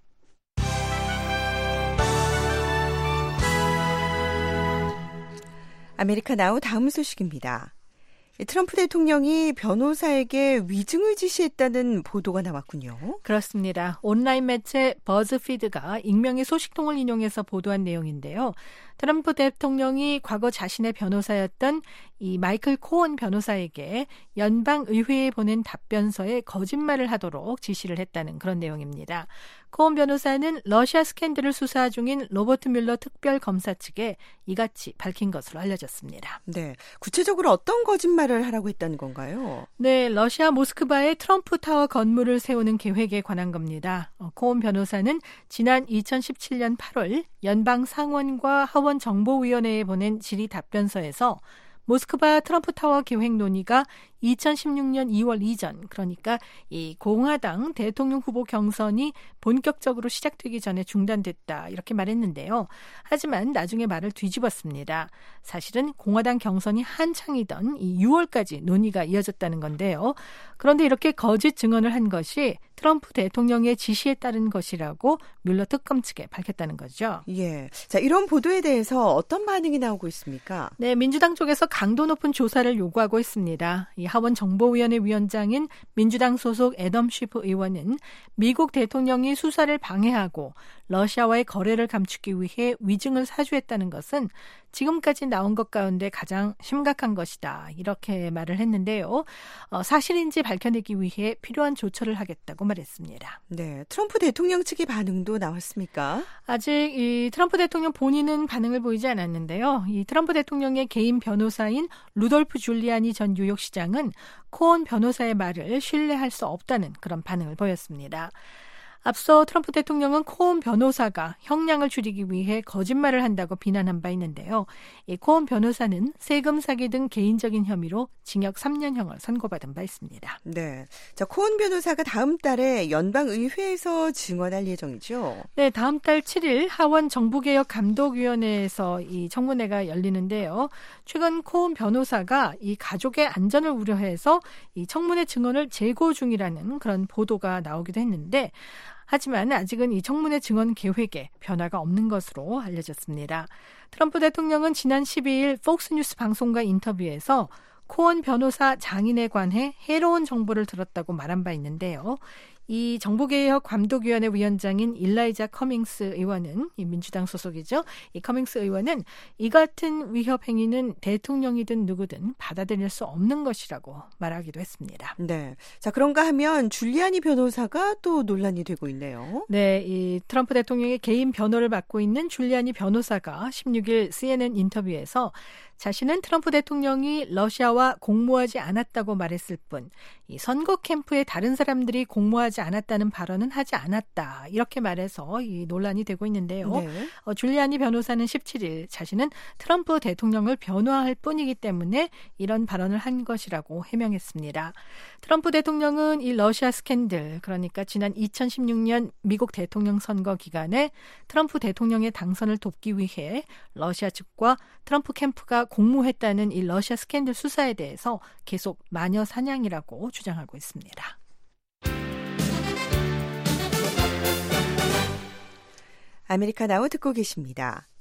아메리카 나우 다음 소식입니다. 트럼프 대통령이 변호사에게 위증을 지시했다는 보도가 나왔군요. 그렇습니다. 온라인 매체 버즈피드가 익명의 소식통을 인용해서 보도한 내용인데요. 트럼프 대통령이 과거 자신의 변호사였던 이 마이클 코언 변호사에게 연방의회에 보낸 답변서에 거짓말을 하도록 지시를 했다는 그런 내용입니다. 코언 변호사는 러시아 스캔들을 수사 중인 로버트 뮬러 특별검사 측에 이같이 밝힌 것으로 알려졌습니다. 네, 구체적으로 어떤 거짓말을 하라고 했다는 건가요? 네, 러시아 모스크바에 트럼프 타워 건물을 세우는 계획에 관한 겁니다. 코언 변호사는 지난 이천십칠 년 팔월 연방 상원과 하원 정보위원회에 보낸 질의 답변서에서 모스크바 트럼프 타워 계획 논의가 이천십육 년 이월 이전, 그러니까 이 공화당 대통령 후보 경선이 본격적으로 시작되기 전에 중단됐다 이렇게 말했는데요. 하지만 나중에 말을 뒤집었습니다. 사실은 공화당 경선이 한창이던 이 유월까지 논의가 이어졌다는 건데요. 그런데 이렇게 거짓 증언을 한 것이 트럼프 대통령의 지시에 따른 것이라고 뮬러 특검 측에 밝혔다는 거죠. 예. 자, 이런 보도에 대해서 어떤 반응이 나오고 있습니까? 네, 민주당 쪽에서 강도 높은 조사를 요구하고 있습니다. 이 하원 정보위원회 위원장인 민주당 소속 애덤 쉬프 의원은 미국 대통령이 수사를 방해하고 러시아와의 거래를 감추기 위해 위증을 사주했다는 것은 지금까지 나온 것 가운데 가장 심각한 것이다. 이렇게 말을 했는데요. 어, 사실인지 밝혀내기 위해 필요한 조처를 하겠다고 말했습니다. 네, 트럼프 대통령 측의 반응도 나왔습니까? 아직 이 트럼프 대통령 본인은 반응을 보이지 않았는데요. 이 트럼프 대통령의 개인 변호사인 루돌프 줄리아니 전 뉴욕시장은 코언 변호사의 말을 신뢰할 수 없다는 그런 반응을 보였습니다. 앞서 트럼프 대통령은 코언 변호사가 형량을 줄이기 위해 거짓말을 한다고 비난한 바 있는데요. 이 코언 변호사는 세금 사기 등 개인적인 혐의로 징역 삼 년형을 선고받은 바 있습니다. 네, 자 코언 변호사가 다음 달에 연방의회에서 증언할 예정이죠? 네, 다음 달 칠 일 하원 정부개혁감독위원회에서 이 청문회가 열리는데요. 최근 코언 변호사가 이 가족의 안전을 우려해서 이 청문회 증언을 재고 중이라는 그런 보도가 나오기도 했는데. 하지만 아직은 이 청문회 증언 계획에 변화가 없는 것으로 알려졌습니다. 트럼프 대통령은 지난 십이 일 폭스뉴스 방송과 인터뷰에서 코언 변호사 장인에 관해 해로운 정보를 들었다고 말한 바 있는데요. 이 정보개혁 감독위원회 위원장인 일라이자 커밍스 의원은 이 민주당 소속이죠. 이 커밍스 의원은 이 같은 위협 행위는 대통령이든 누구든 받아들일 수 없는 것이라고 말하기도 했습니다. 네, 자 그런가 하면 줄리아니 변호사가 또 논란이 되고 있네요. 네, 이 트럼프 대통령의 개인 변호를 맡고 있는 줄리아니 변호사가 십육 일 씨엔엔 인터뷰에서 자신은 트럼프 대통령이 러시아와 공모하지 않았다고 말했을 뿐 이 선거 캠프에 다른 사람들이 공모하지 않았다는 발언은 하지 않았다. 이렇게 말해서 이 논란이 되고 있는데요. 네. 어, 줄리아니 변호사는 십칠 일 자신은 트럼프 대통령을 변호할 뿐이기 때문에 이런 발언을 한 것이라고 해명했습니다. 트럼프 대통령은 이 러시아 스캔들, 그러니까 지난 이천십육 년 미국 대통령 선거 기간에 트럼프 대통령의 당선을 돕기 위해 러시아 측과 트럼프 캠프가 공모했다는 이 러시아 스캔들 수사에 대해서 계속 마녀 사냥이라고 주장하고 있습니다. 아메리카 나우 듣고 계십니다.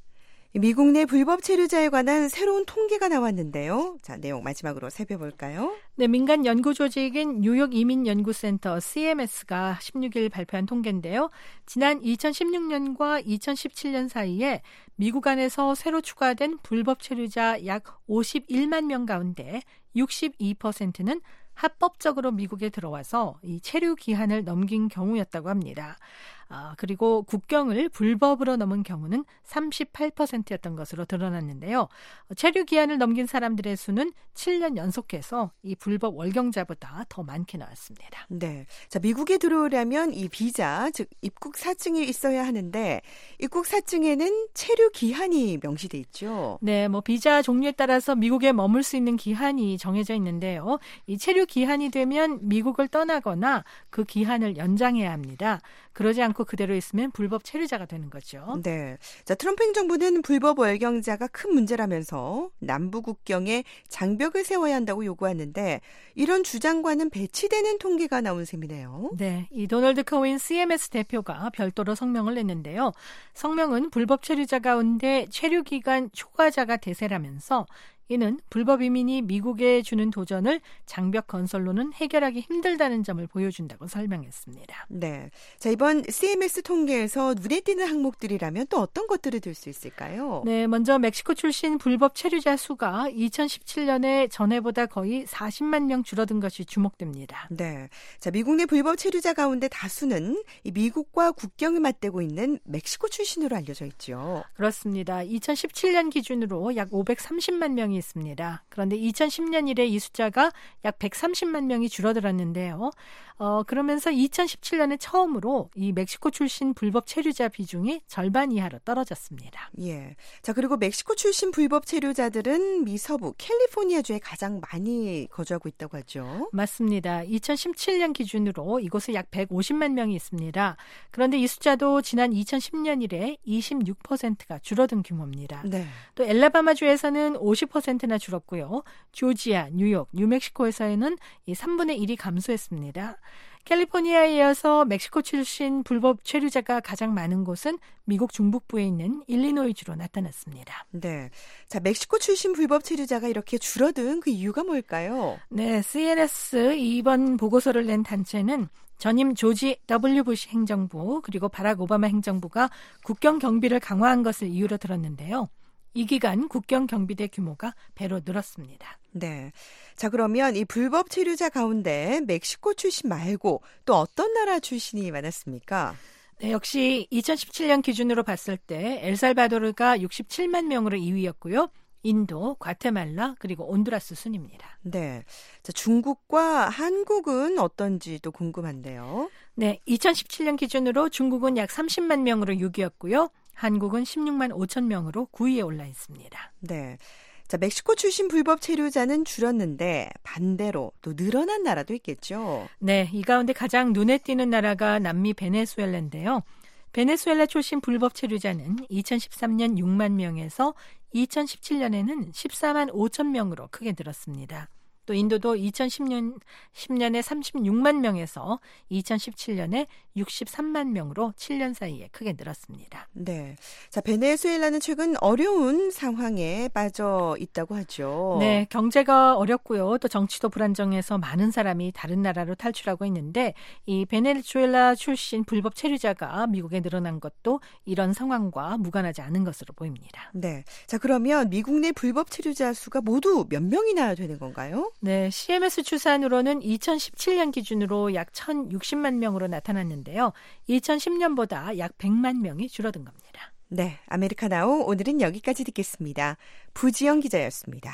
미국 내 불법 체류자에 관한 새로운 통계가 나왔는데요. 자, 내용 마지막으로 살펴볼까요? 네, 민간 연구 조직인 뉴욕 이민연구센터 씨엠에스가 십육 일 발표한 통계인데요. 지난 이천십육 년과 이천십칠 년 사이에 미국 안에서 새로 추가된 불법 체류자 약 오십일만 명 가운데 육십이 퍼센트는 합법적으로 미국에 들어와서 이 체류 기한을 넘긴 경우였다고 합니다. 아, 그리고 국경을 불법으로 넘은 경우는 삼십팔 퍼센트였던 것으로 드러났는데요. 체류 기한을 넘긴 사람들의 수는 칠 년 연속해서 이 불법 월경자보다 더 많게 나왔습니다. 네, 자 미국에 들어오려면 이 비자, 즉 입국 사증이 있어야 하는데 입국 사증에는 체류 기한이 명시돼 있죠. 네, 뭐 비자 종류에 따라서 미국에 머물 수 있는 기한이 정해져 있는데요. 이 체류 기한이 되면 미국을 떠나거나 그 기한을 연장해야 합니다. 그러지 않고 그대로 있으면 불법 체류자가 되는 거죠. 네, 자 트럼프 행정부는 불법 월경자가 큰 문제라면서 남부 국경에 장벽을 세워야 한다고 요구하는데 이런 주장과는 배치되는 통계가 나온 셈이네요. 네, 이 도널드 커윈 씨엠에스 대표가 별도로 성명을 냈는데요. 성명은 불법 체류자 가운데 체류 기간 초과자가 대세라면서 이는 불법 이민이 미국에 주는 도전을 장벽 건설로는 해결하기 힘들다는 점을 보여준다고 설명했습니다. 네, 자 이번 씨엠에스 통계에서 눈에 띄는 항목들이라면 또 어떤 것들을 들 수 있을까요? 네, 먼저 멕시코 출신 불법 체류자 수가 이천십칠 년에 전해보다 거의 사십만 명 줄어든 것이 주목됩니다. 네, 자 미국 내 불법 체류자 가운데 다수는 이 미국과 국경을 맞대고 있는 멕시코 출신으로 알려져 있죠. 그렇습니다. 이천십칠 년 기준으로 약 오백삼십만 명이 있습니다. 그런데 이천십 년 이래 이 숫자가 약 백삼십만 명이 줄어들었는데요. 어, 그러면서 이천십칠 년에 처음으로 이 멕시코 출신 불법 체류자 비중이 절반 이하로 떨어졌습니다. 예. 자, 그리고 멕시코 출신 불법 체류자들은 미서부 캘리포니아주에 가장 많이 거주하고 있다고 하죠. 맞습니다. 이천십칠 년 기준으로 이곳에 약 백오십만 명이 있습니다. 그런데 이 숫자도 지난 이천십 년 이래 이십육 퍼센트가 줄어든 규모입니다. 네. 또 엘라바마주에서는 오십 퍼센트나 줄었고요. 조지아, 뉴욕, 뉴멕시코에서는 이 삼분의 일이 감소했습니다. 캘리포니아에 이어서 멕시코 출신 불법 체류자가 가장 많은 곳은 미국 중북부에 있는 일리노이주로 나타났습니다. 네, 자 멕시코 출신 불법 체류자가 이렇게 줄어든 그 이유가 뭘까요? 네, 씨엔에스 이번 보고서를 낸 단체는 전임 조지 더블유 부시 행정부 그리고 바락 오바마 행정부가 국경 경비를 강화한 것을 이유로 들었는데요. 이 기간 국경 경비대 규모가 배로 늘었습니다. 네. 자, 그러면 이 불법 체류자 가운데 멕시코 출신 말고 또 어떤 나라 출신이 많았습니까? 네, 역시 이천십칠 년 기준으로 봤을 때 엘살바도르가 육십칠만 명으로 이 위였고요. 인도, 과테말라, 그리고 온두라스 순입니다. 네. 자, 중국과 한국은 어떤지도 궁금한데요. 네, 이천십칠 년 기준으로 중국은 약 삼십만 명으로 육 위였고요. 한국은 십육만 오천 명으로 구 위에 올라 있습니다. 네. 자, 멕시코 출신 불법 체류자는 줄었는데 반대로 또 늘어난 나라도 있겠죠. 네, 이 가운데 가장 눈에 띄는 나라가 남미 베네수엘라인데요. 베네수엘라 출신 불법 체류자는 이천십삼 년 육만 명에서 이천십칠 년에는 십사만 오천 명으로 크게 늘었습니다. 또 인도도 이천십 년, 십 년에 삼십육만 명에서 이천십칠 년에 육십삼만 명으로 칠 년 사이에 크게 늘었습니다. 네. 자, 베네수엘라는 최근 어려운 상황에 빠져 있다고 하죠. 네, 경제가 어렵고요. 또 정치도 불안정해서 많은 사람이 다른 나라로 탈출하고 있는데 이 베네수엘라 출신 불법 체류자가 미국에 늘어난 것도 이런 상황과 무관하지 않은 것으로 보입니다. 네. 자, 그러면 미국 내 불법 체류자 수가 모두 몇 명이나 되는 건가요? 네, 씨엠에스 추산으로는 이천십칠 년 기준으로 약 천육십만 명으로 나타났는데요. 이천십 년보다 약 백만 명이 줄어든 겁니다. 네, 아메리카나우 오늘은 여기까지 듣겠습니다. 부지영 기자였습니다.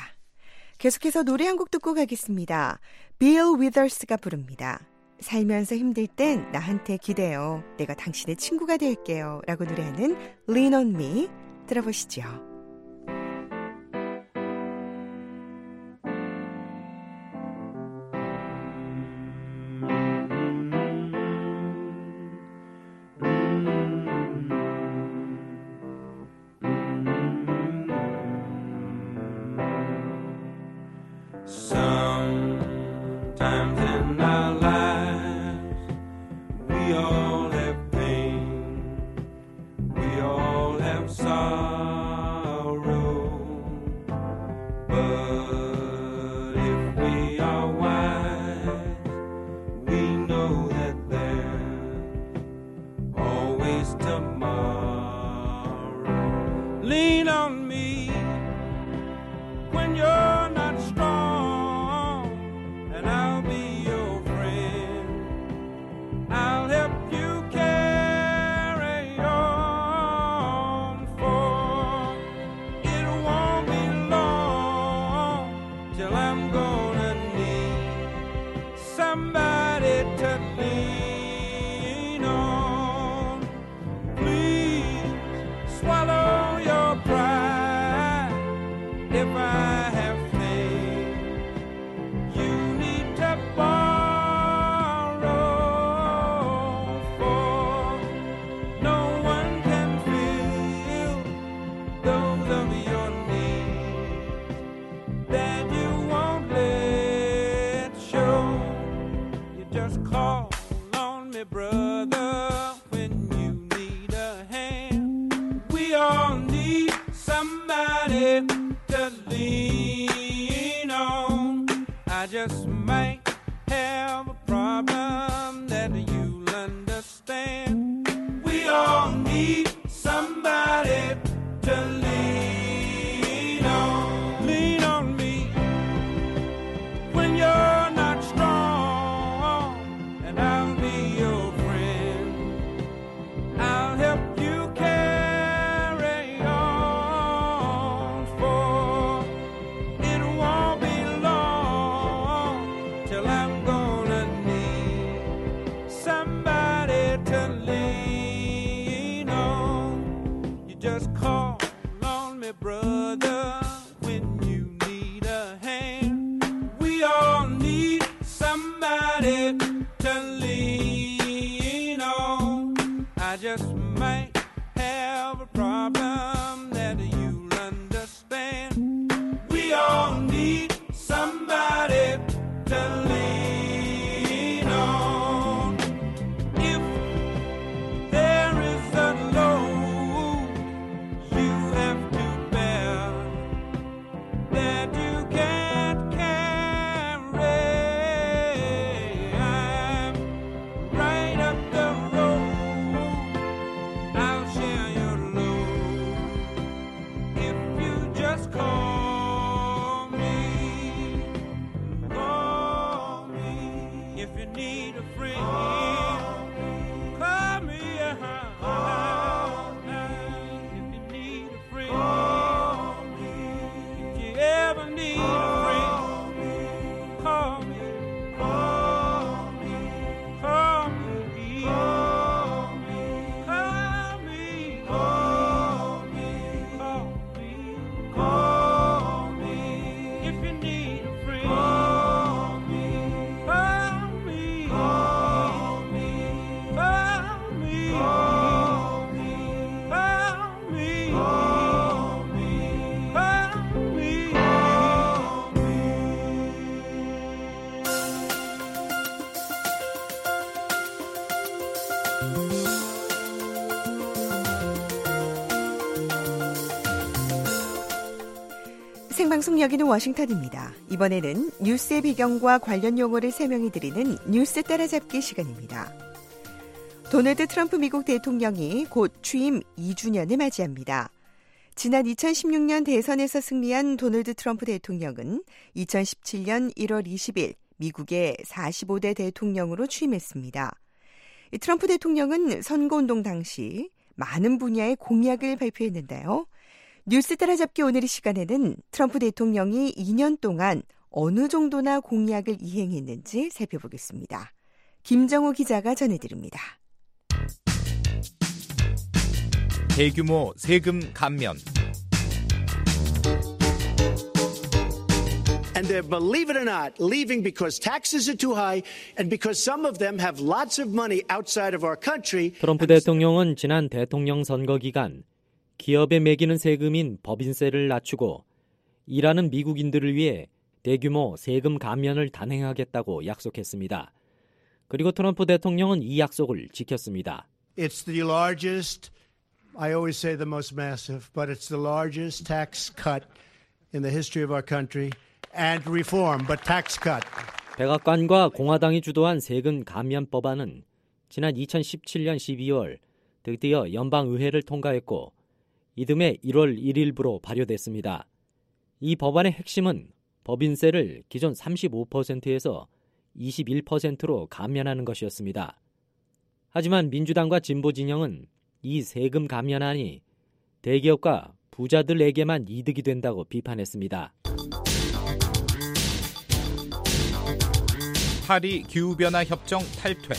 계속해서 노래 한 곡 듣고 가겠습니다. 빌 위더스가 부릅니다. 살면서 힘들 땐 나한테 기대요. 내가 당신의 친구가 될게요. 라고 노래하는 Lean on Me 들어보시죠. Sometimes in our lives, we all have pain, we all have sorrow. lean on me when you're not strong, and I'll be your friend. I'll help you carry on, for it won't be long till I'm gonna need somebody to lean on. Please swallow your pride if I have faith. You need to borrow, for no one can fill those of your needs that you won't let show. You just call on me, brother, when you need a hand. We all need somebody to lean on. I just might have a problem that you'll understand. We all need somebody to lean on. Lean on me when you're not strong, and I'll be your friend. I'll help you carry on, for it won't be long till I'm gonna need somebody to lean on. You just call on me, brother, when you need a hand. We all need somebody to lean on. I just might have a problem that you'll understand. We all need somebody to lean on. If there is a load you have to bear that you can't carry, I'm right up the road. I'll share your load if you just call me. Call me if you need a friend. Call me, uh-huh. If you need a friend. If you ever need a friend, call me. Call me. Call me. Call me. Call me. Call me. Call me. If you need a friend, call me. Call me. Call me. Call me. Call me. Call me. Call me. Call me. 생방송 여기는 워싱턴입니다. 이번에는 뉴스의 배경과 관련 용어를 설명해 드리는 뉴스 따라잡기 시간입니다. 도널드 트럼프 미국 대통령이 곧 취임 이 주년을 맞이합니다. 지난 이천십육 년 대선에서 승리한 도널드 트럼프 대통령은 이천십칠 년 일월 이십일 미국의 사십오 대 대통령으로 취임했습니다. 트럼프 대통령은 선거운동 당시 많은 분야의 공약을 발표했는데요. 뉴스 따라잡기 오늘의 시간에는 트럼프 대통령이 이 년 동안 어느 정도나 공약을 이행했는지 살펴보겠습니다. 김정호 기자가 전해드립니다. 대규모 세금 감면. And they're, believe it or not, leaving because taxes are too high and because some of them have lots of money outside of our country. 트럼프 대통령은 지난 대통령 선거 기간 기업에 매기는 세금인 법인세를 낮추고 일하는 미국인들을 위해 대규모 세금 감면을 단행하겠다고 약속했습니다. 그리고 트럼프 대통령은 이 약속을 지켰습니다. It's the largest, I always say the most massive, but it's the largest tax cut in the history of our country. And reform, but tax cut. 백악관과 공화당이 주도한 세금 감면 법안은 지난 이천십칠 년 십이월 드디어 연방의회를 통과했고 이듬해 일월 일일부로 발효됐습니다. 이 법안의 핵심은 법인세를 기존 삼십오 퍼센트에서 이십일 퍼센트로 감면하는 것이었습니다. 하지만 민주당과 진보 진영은 이 세금 감면안이 대기업과 부자들에게만 이득이 된다고 비판했습니다. 파리 기후변화 협정 탈퇴.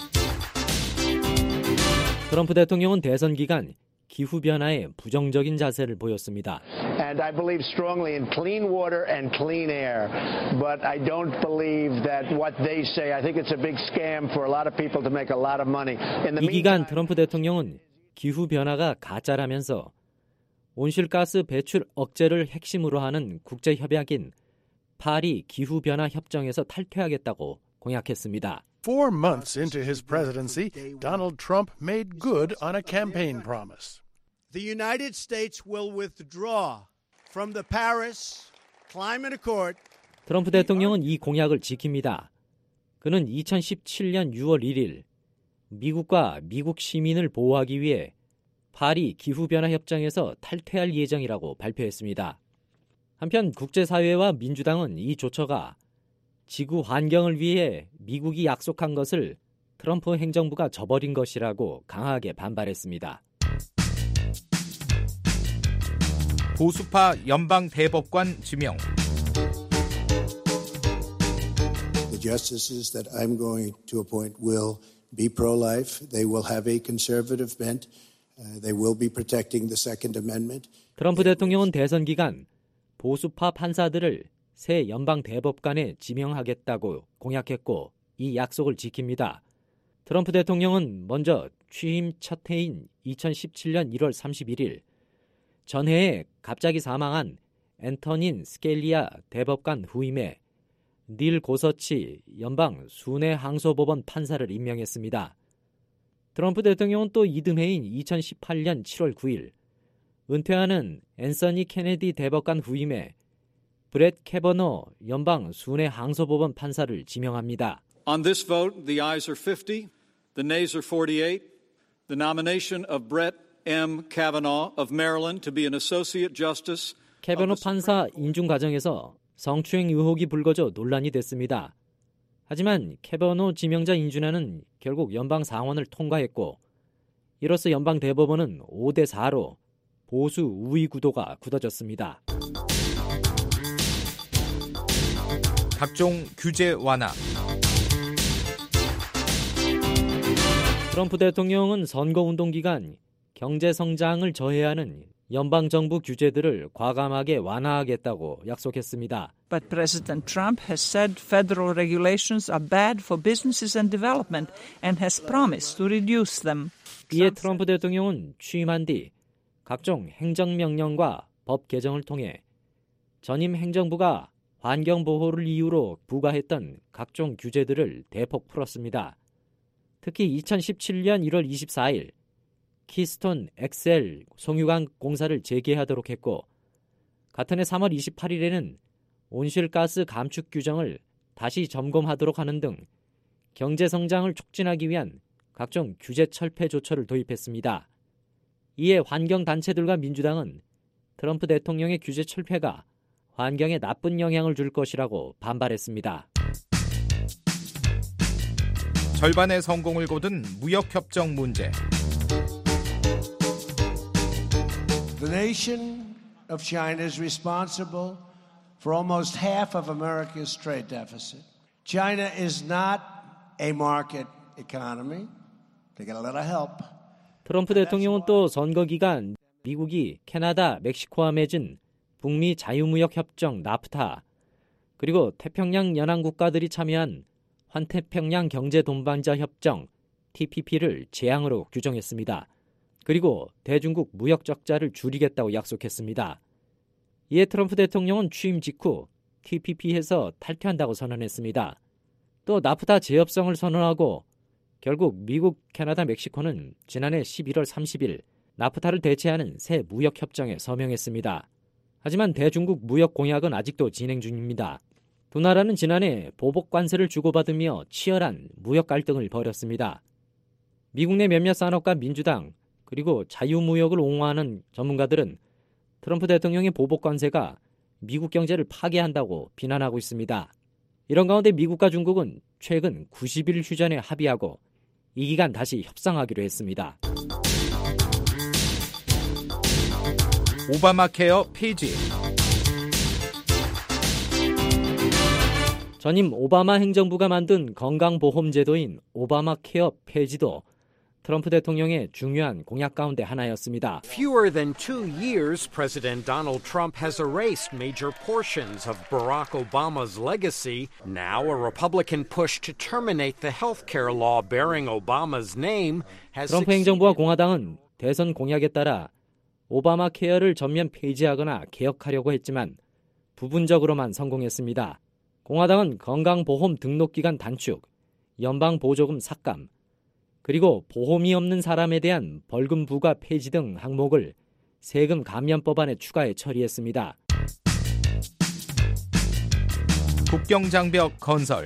트럼프 대통령은 대선 기간 기후변화에 부정적인 자세를 보였습니다. And I believe strongly in clean water and clean air, but I don't believe that what they say. I think it's a big scam for a lot of people to make a lot of money. In the 이 기간 트럼프 대통령은 기후변화가 가짜라면서 온실가스 배출 억제를 핵심으로 하는 국제협약인 파리 기후변화 협정에서 탈퇴하겠다고 공약했습니다. Four months into his presidency, Donald Trump made good on a campaign promise. The United States will withdraw from the Paris Climate Accord. 트럼프 대통령은 이 공약을 지킵니다. 그는 이천십칠년 유월 일일 미국과 미국 시민을 보호하기 위해 파리 기후변화 협정에서 탈퇴할 예정이라고 발표했습니다. 한편 국제사회와 민주당은 이 조처가 지구 환경을 위해 미국이 약속한 것을 트럼프 행정부가 저버린 것이라고 강하게 반발했습니다. 보수파 연방 대법관 지명. The justices that I'm going to appoint will be pro-life. They will have a conservative bent. Uh, they will be protecting the Second Amendment. 트럼프 대통령은 대선 기간 보수파 판사들을 새 연방 대법관에 지명하겠다고 공약했고 이 약속을 지킵니다. 트럼프 대통령은 먼저 취임 첫 해인 이천십칠년 일월 삼십일일 전해에 갑자기 사망한 앤토닌 스켈리아 대법관 후임에 닐 고서치 연방 순회 항소법원 판사를 임명했습니다. 트럼프 대통령은 또 이듬해인 이천십팔년 칠월 구일 은퇴하는 앤서니 케네디 대법관 후임에 브렛 캐버너 연방 순회 항소법원 판사를 지명합니다. On this vote, the ayes are fifty, the nays are forty-eight. The nomination of Brett M. Kavanaugh of Maryland to be an associate justice. 캐버너 판사 인준 과정에서 성추행 의혹이 불거져 논란이 됐습니다. 하지만 캐버너 지명자 인준안은 결국 연방 상원을 통과했고 이로써 연방 대법원은 오 대 사로 보수 우위 구도가 굳어졌습니다. 각종 규제 완화. 트럼프 대통령은 선거운동 기간 경제 성장을 저해하는 연방정부 규제들을 과감하게 완화하겠다고 약속했습니다. But President Trump has said federal regulations are bad for businesses and development and has promised to reduce them. 이에 트럼프 대통령은 취임한 뒤 각종 행정명령과 법 개정을 통해 전임 행정부가 환경보호를 이유로 부과했던 각종 규제들을 대폭 풀었습니다. 특히 이천십칠년 일월 이십사일 키스톤 엑셀 송유관 공사를 재개하도록 했고 같은 해 삼월 이십팔일에는 온실가스 감축 규정을 다시 점검하도록 하는 등 경제성장을 촉진하기 위한 각종 규제 철폐 조처를 도입했습니다. 이에 환경단체들과 민주당은 트럼프 대통령의 규제 철폐가 환경에 나쁜 영향을 줄 것이라고 반발했습니다. 절반의 성공을 거둔 무역협정 문제. The nation of China is responsible for almost half of America's trade deficit. China is not a market economy. They get a lot of help. 트럼프 대통령은 또 선거 기간 미국이 캐나다, 멕시코와 맺은 북미 자유무역협정 나프타 그리고 태평양 연안국가들이 참여한 환태평양 경제동반자 협정 티피피를 재앙으로 규정했습니다. 그리고 대중국 무역 적자를 줄이겠다고 약속했습니다. 이에 트럼프 대통령은 취임 직후 티피피에서 탈퇴한다고 선언했습니다. 또 나프타 재협성을 선언하고 결국 미국, 캐나다, 멕시코는 지난해 십일월 삼십일 나프타를 대체하는 새 무역협정에 서명했습니다. 하지만 대중국 무역 공약은 아직도 진행 중입니다. 두 나라는 지난해 보복 관세를 주고받으며 치열한 무역 갈등을 벌였습니다. 미국 내 몇몇 산업과 민주당 그리고 자유무역을 옹호하는 전문가들은 트럼프 대통령의 보복 관세가 미국 경제를 파괴한다고 비난하고 있습니다. 이런 가운데 미국과 중국은 최근 구십 일 휴전에 합의하고 이 기간 다시 협상하기로 했습니다. 오바마 케어 폐지. 전임 오바마 행정부가 만든 건강보험제도인 오바마 케어 폐지도 트럼프 대통령의 중요한 공약 가운데 하나였습니다. Fewer than two years, President Donald Trump has erased major portions of Barack Obama's legacy. Now, a Republican push to terminate the health care law bearing Obama's name has 트럼프 행정부와 공화당은 대선 공약에 따라 오바마 케어를 전면 폐지하거나 개혁하려고 했지만 부분적으로만 성공했습니다. 공화당은 건강보험 등록기간 단축, 연방보조금 삭감, 그리고 보험이 없는 사람에 대한 벌금 부과 폐지 등 항목을 세금 감면 법안에 추가해 처리했습니다. 국경장벽 건설.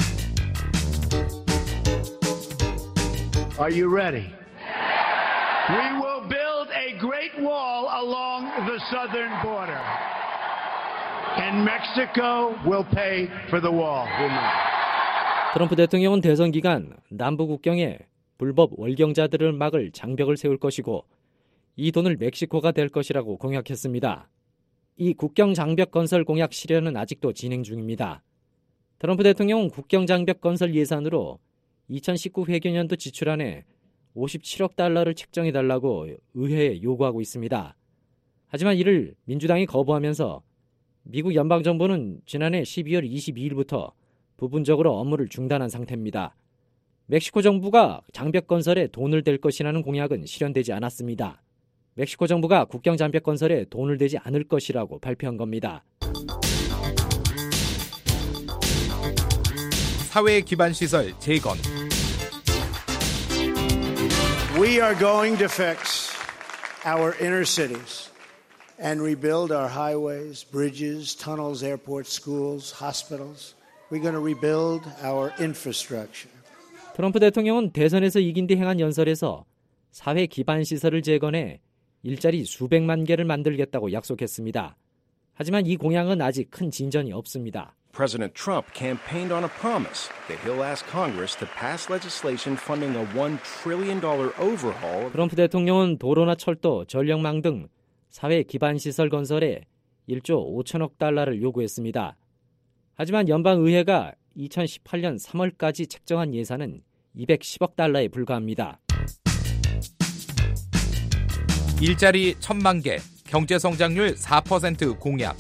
Are you ready? We will build a great wall along the southern border. And Mexico will pay for the wall. 트럼프 대통령은 대선 기간 남부 국경에 불법 월경자들을 막을 장벽을 세울 것이고 이 돈을 멕시코가 될 것이라고 공약했습니다. 이 국경 장벽 건설 공약 실현은 아직도 진행 중입니다. 트럼프 대통령은 국경 장벽 건설 예산으로 이천십구 회계년도 지출안에 오십칠억 달러를 책정해달라고 의회에 요구하고 있습니다. 하지만 이를 민주당이 거부하면서 미국 연방정부는 지난해 십이월 이십이일부터 부분적으로 업무를 중단한 상태입니다. 멕시코 정부가 장벽 건설에 돈을 댈 것이라는 공약은 실현되지 않았습니다. 멕시코 정부가 국경 장벽 건설에 돈을 대지 않을 것이라고 발표한 겁니다. 사회 기반 시설 재건. We are going to fix our inner cities and rebuild our highways, bridges, tunnels, airports, schools, hospitals. We're going to rebuild our infrastructure. 트럼프 대통령은 대선에서 이긴 뒤 행한 연설에서 사회 기반 시설을 재건해 일자리 수백만 개를 만들겠다고 약속했습니다. 하지만 이 공약은 아직 큰 진전이 없습니다. President Trump campaigned on a promise that he'll ask Congress to pass legislation funding a one trillion dollars overhaul. 트럼프 대통령은 도로나 철도, 전력망 등 사회 기반 시설 건설에 일조 오천억 달러를 요구했습니다. 하지만 연방의회가 이천십팔년 삼월까지 책정한 예산은 이백십억 달러에 불과합니다. 일자리 천만 개, 경제성장률 사 퍼센트 공약.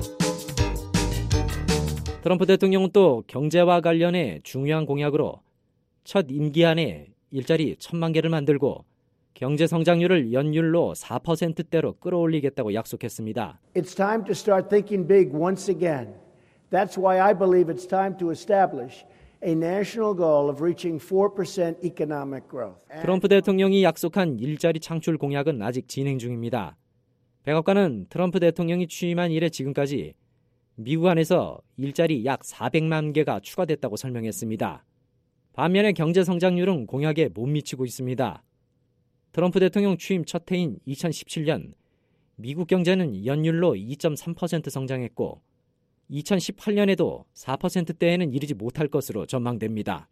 트럼프 대통령은 또 경제와 관련해 중요한 공약으로 첫 임기 안에 일자리 천만 개를 만들고 경제성장률을 연율로 사 퍼센트대로 끌어올리겠다고 약속했습니다. It's time to start thinking big once again. That's why I believe it's time to establish a national goal of reaching four percent economic growth. 트럼프 대통령이 약속한 일자리 창출 공약은 아직 진행 중입니다. 백악관은 트럼프 대통령이 취임한 이래 지금까지 미국 안에서 일자리 약 사백만 개가 추가됐다고 설명했습니다. 반면에 경제 성장률은 공약에 못 미치고 있습니다. 트럼프 대통령 취임 첫 해인 이천십칠년 미국 경제는 연율로 이 점 삼 퍼센트 성장했고 이천십팔년에도 사 퍼센트대에는 이르지 못할 것으로 전망됩니다.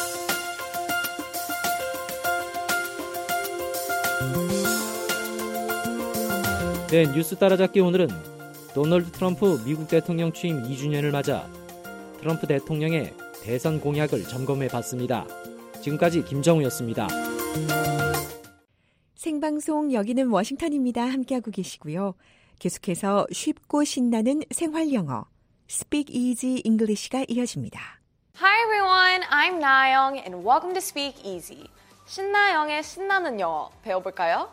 네, 뉴스 따라잡기 오늘은 도널드 트럼프 미국 대통령 취임 이 주년을 맞아 트럼프 대통령의 대선 공약을 점검해 봤습니다. 지금까지 김정우였습니다. 생방송 여기는 워싱턴입니다. 함께하고 계시고요. 계속해서 쉽고 신나는 생활 영어 Speak Easy English가 이어집니다. Hi everyone, I'm 나영 and welcome to Speak Easy. 신나영의 신나는 영어 배워볼까요?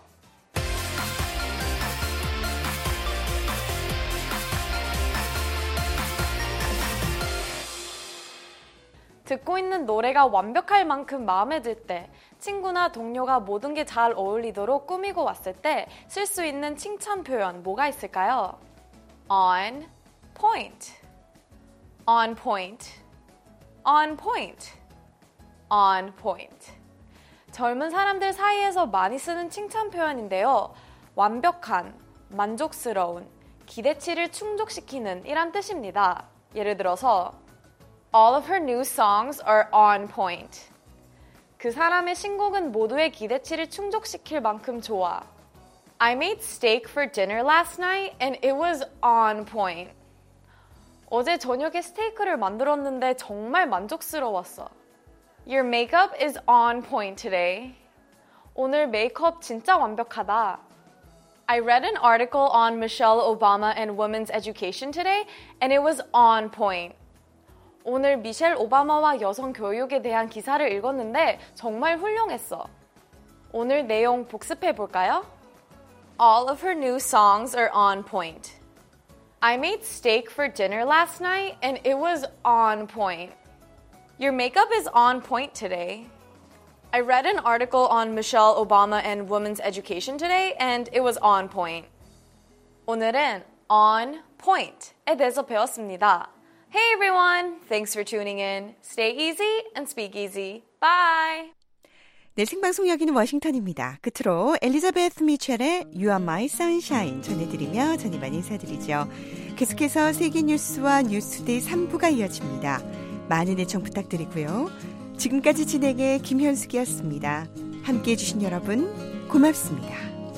듣고 있는 노래가 완벽할 만큼 마음에 들 때, 친구나 동료가 모든 게 잘 어울리도록 꾸미고 왔을 때 쓸 수 있는 칭찬 표현 뭐가 있을까요? On point, on point, on point, on point. 젊은 사람들 사이에서 많이 쓰는 칭찬 표현인데요. 완벽한, 만족스러운, 기대치를 충족시키는 이란 뜻입니다. 예를 들어서 All of her new songs are on point. 그 사람의 신곡은 모두의 기대치를 충족시킬 만큼 좋아. I made steak for dinner last night and it was on point. 어제 저녁에 스테이크를 만들었는데 정말 만족스러웠어. Your makeup is on point today. 오늘 메이크업 진짜 완벽하다. I read an article on Michelle Obama and women's education today and it was on point. 오늘 미셸 오바마와 여성 교육에 대한 기사를 읽었는데 정말 훌륭했어. 오늘 내용 복습해 볼까요? All of her new songs are on point. I made steak for dinner last night and it was on point. Your makeup is on point today. I read an article on Michelle Obama and women's education today and it was on point. 오늘은 on point에 대해서 배웠습니다. Hey everyone, thanks for tuning in. Stay easy and speak easy. Bye. 네, 생방송 여기는 워싱턴입니다. 끝으로 엘리자베스 미첼의 You Are My Sunshine 전해드리며 전 이만 인사드리죠. 계속해서 세계 뉴스와 뉴스데이 삼 부가 이어집니다. 많은 애청 부탁드리고요. 지금까지 진행의 김현숙이었습니다. 함께해 주신 여러분 고맙습니다.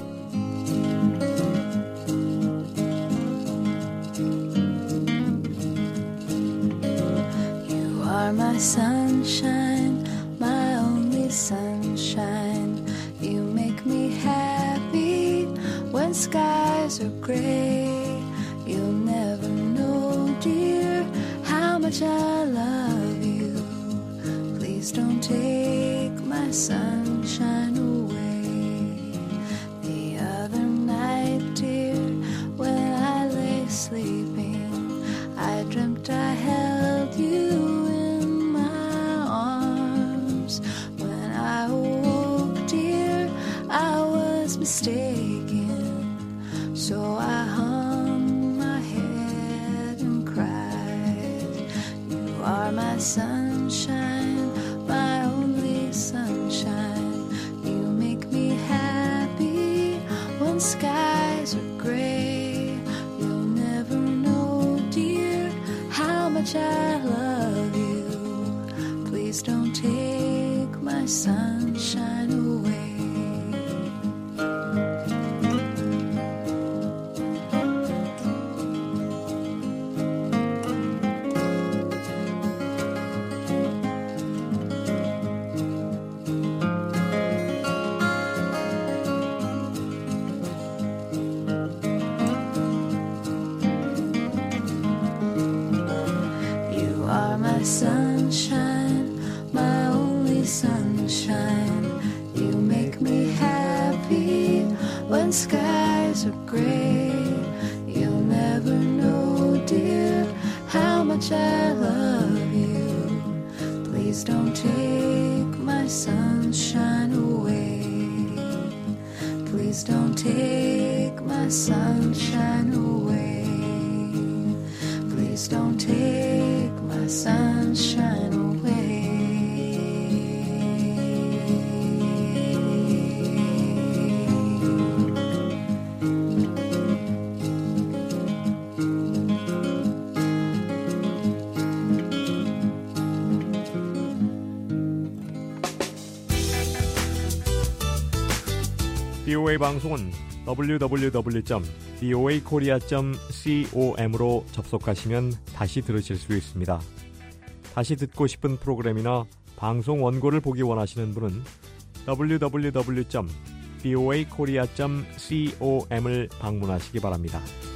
You are my sunshine, my only sunshine. You make me happy when skies are gray. You'll never know, dear, how much I love you. Please don't take my sunshine away. The other night, dear, when I lay sleeping, I dreamt I held you in my arms. When I awoke, dear, I was mistaken. So I hung my head and cried. You are my sunshine, my only sunshine. You make me happy when skies are gray. You'll never know, dear, how much I love you. Please don't take my sunshine away. Sunshine, my only sunshine. You make me happy when skies are gray. You'll never know, dear, how much I love you. Please don't take my sunshine away. Please don't take my sunshine away. Please don't take my sunshine away. 비오에이 방송은 더블유 더블유 더블유 점 비오에이 코리아 점 com으로 접속하시면 다시 들으실 수 있습니다. 다시 듣고 싶은 프로그램이나 방송 원고를 보기 원하시는 분은 더블유 더블유 더블유 점 비오에이 코리아 점 com을 방문하시기 바랍니다.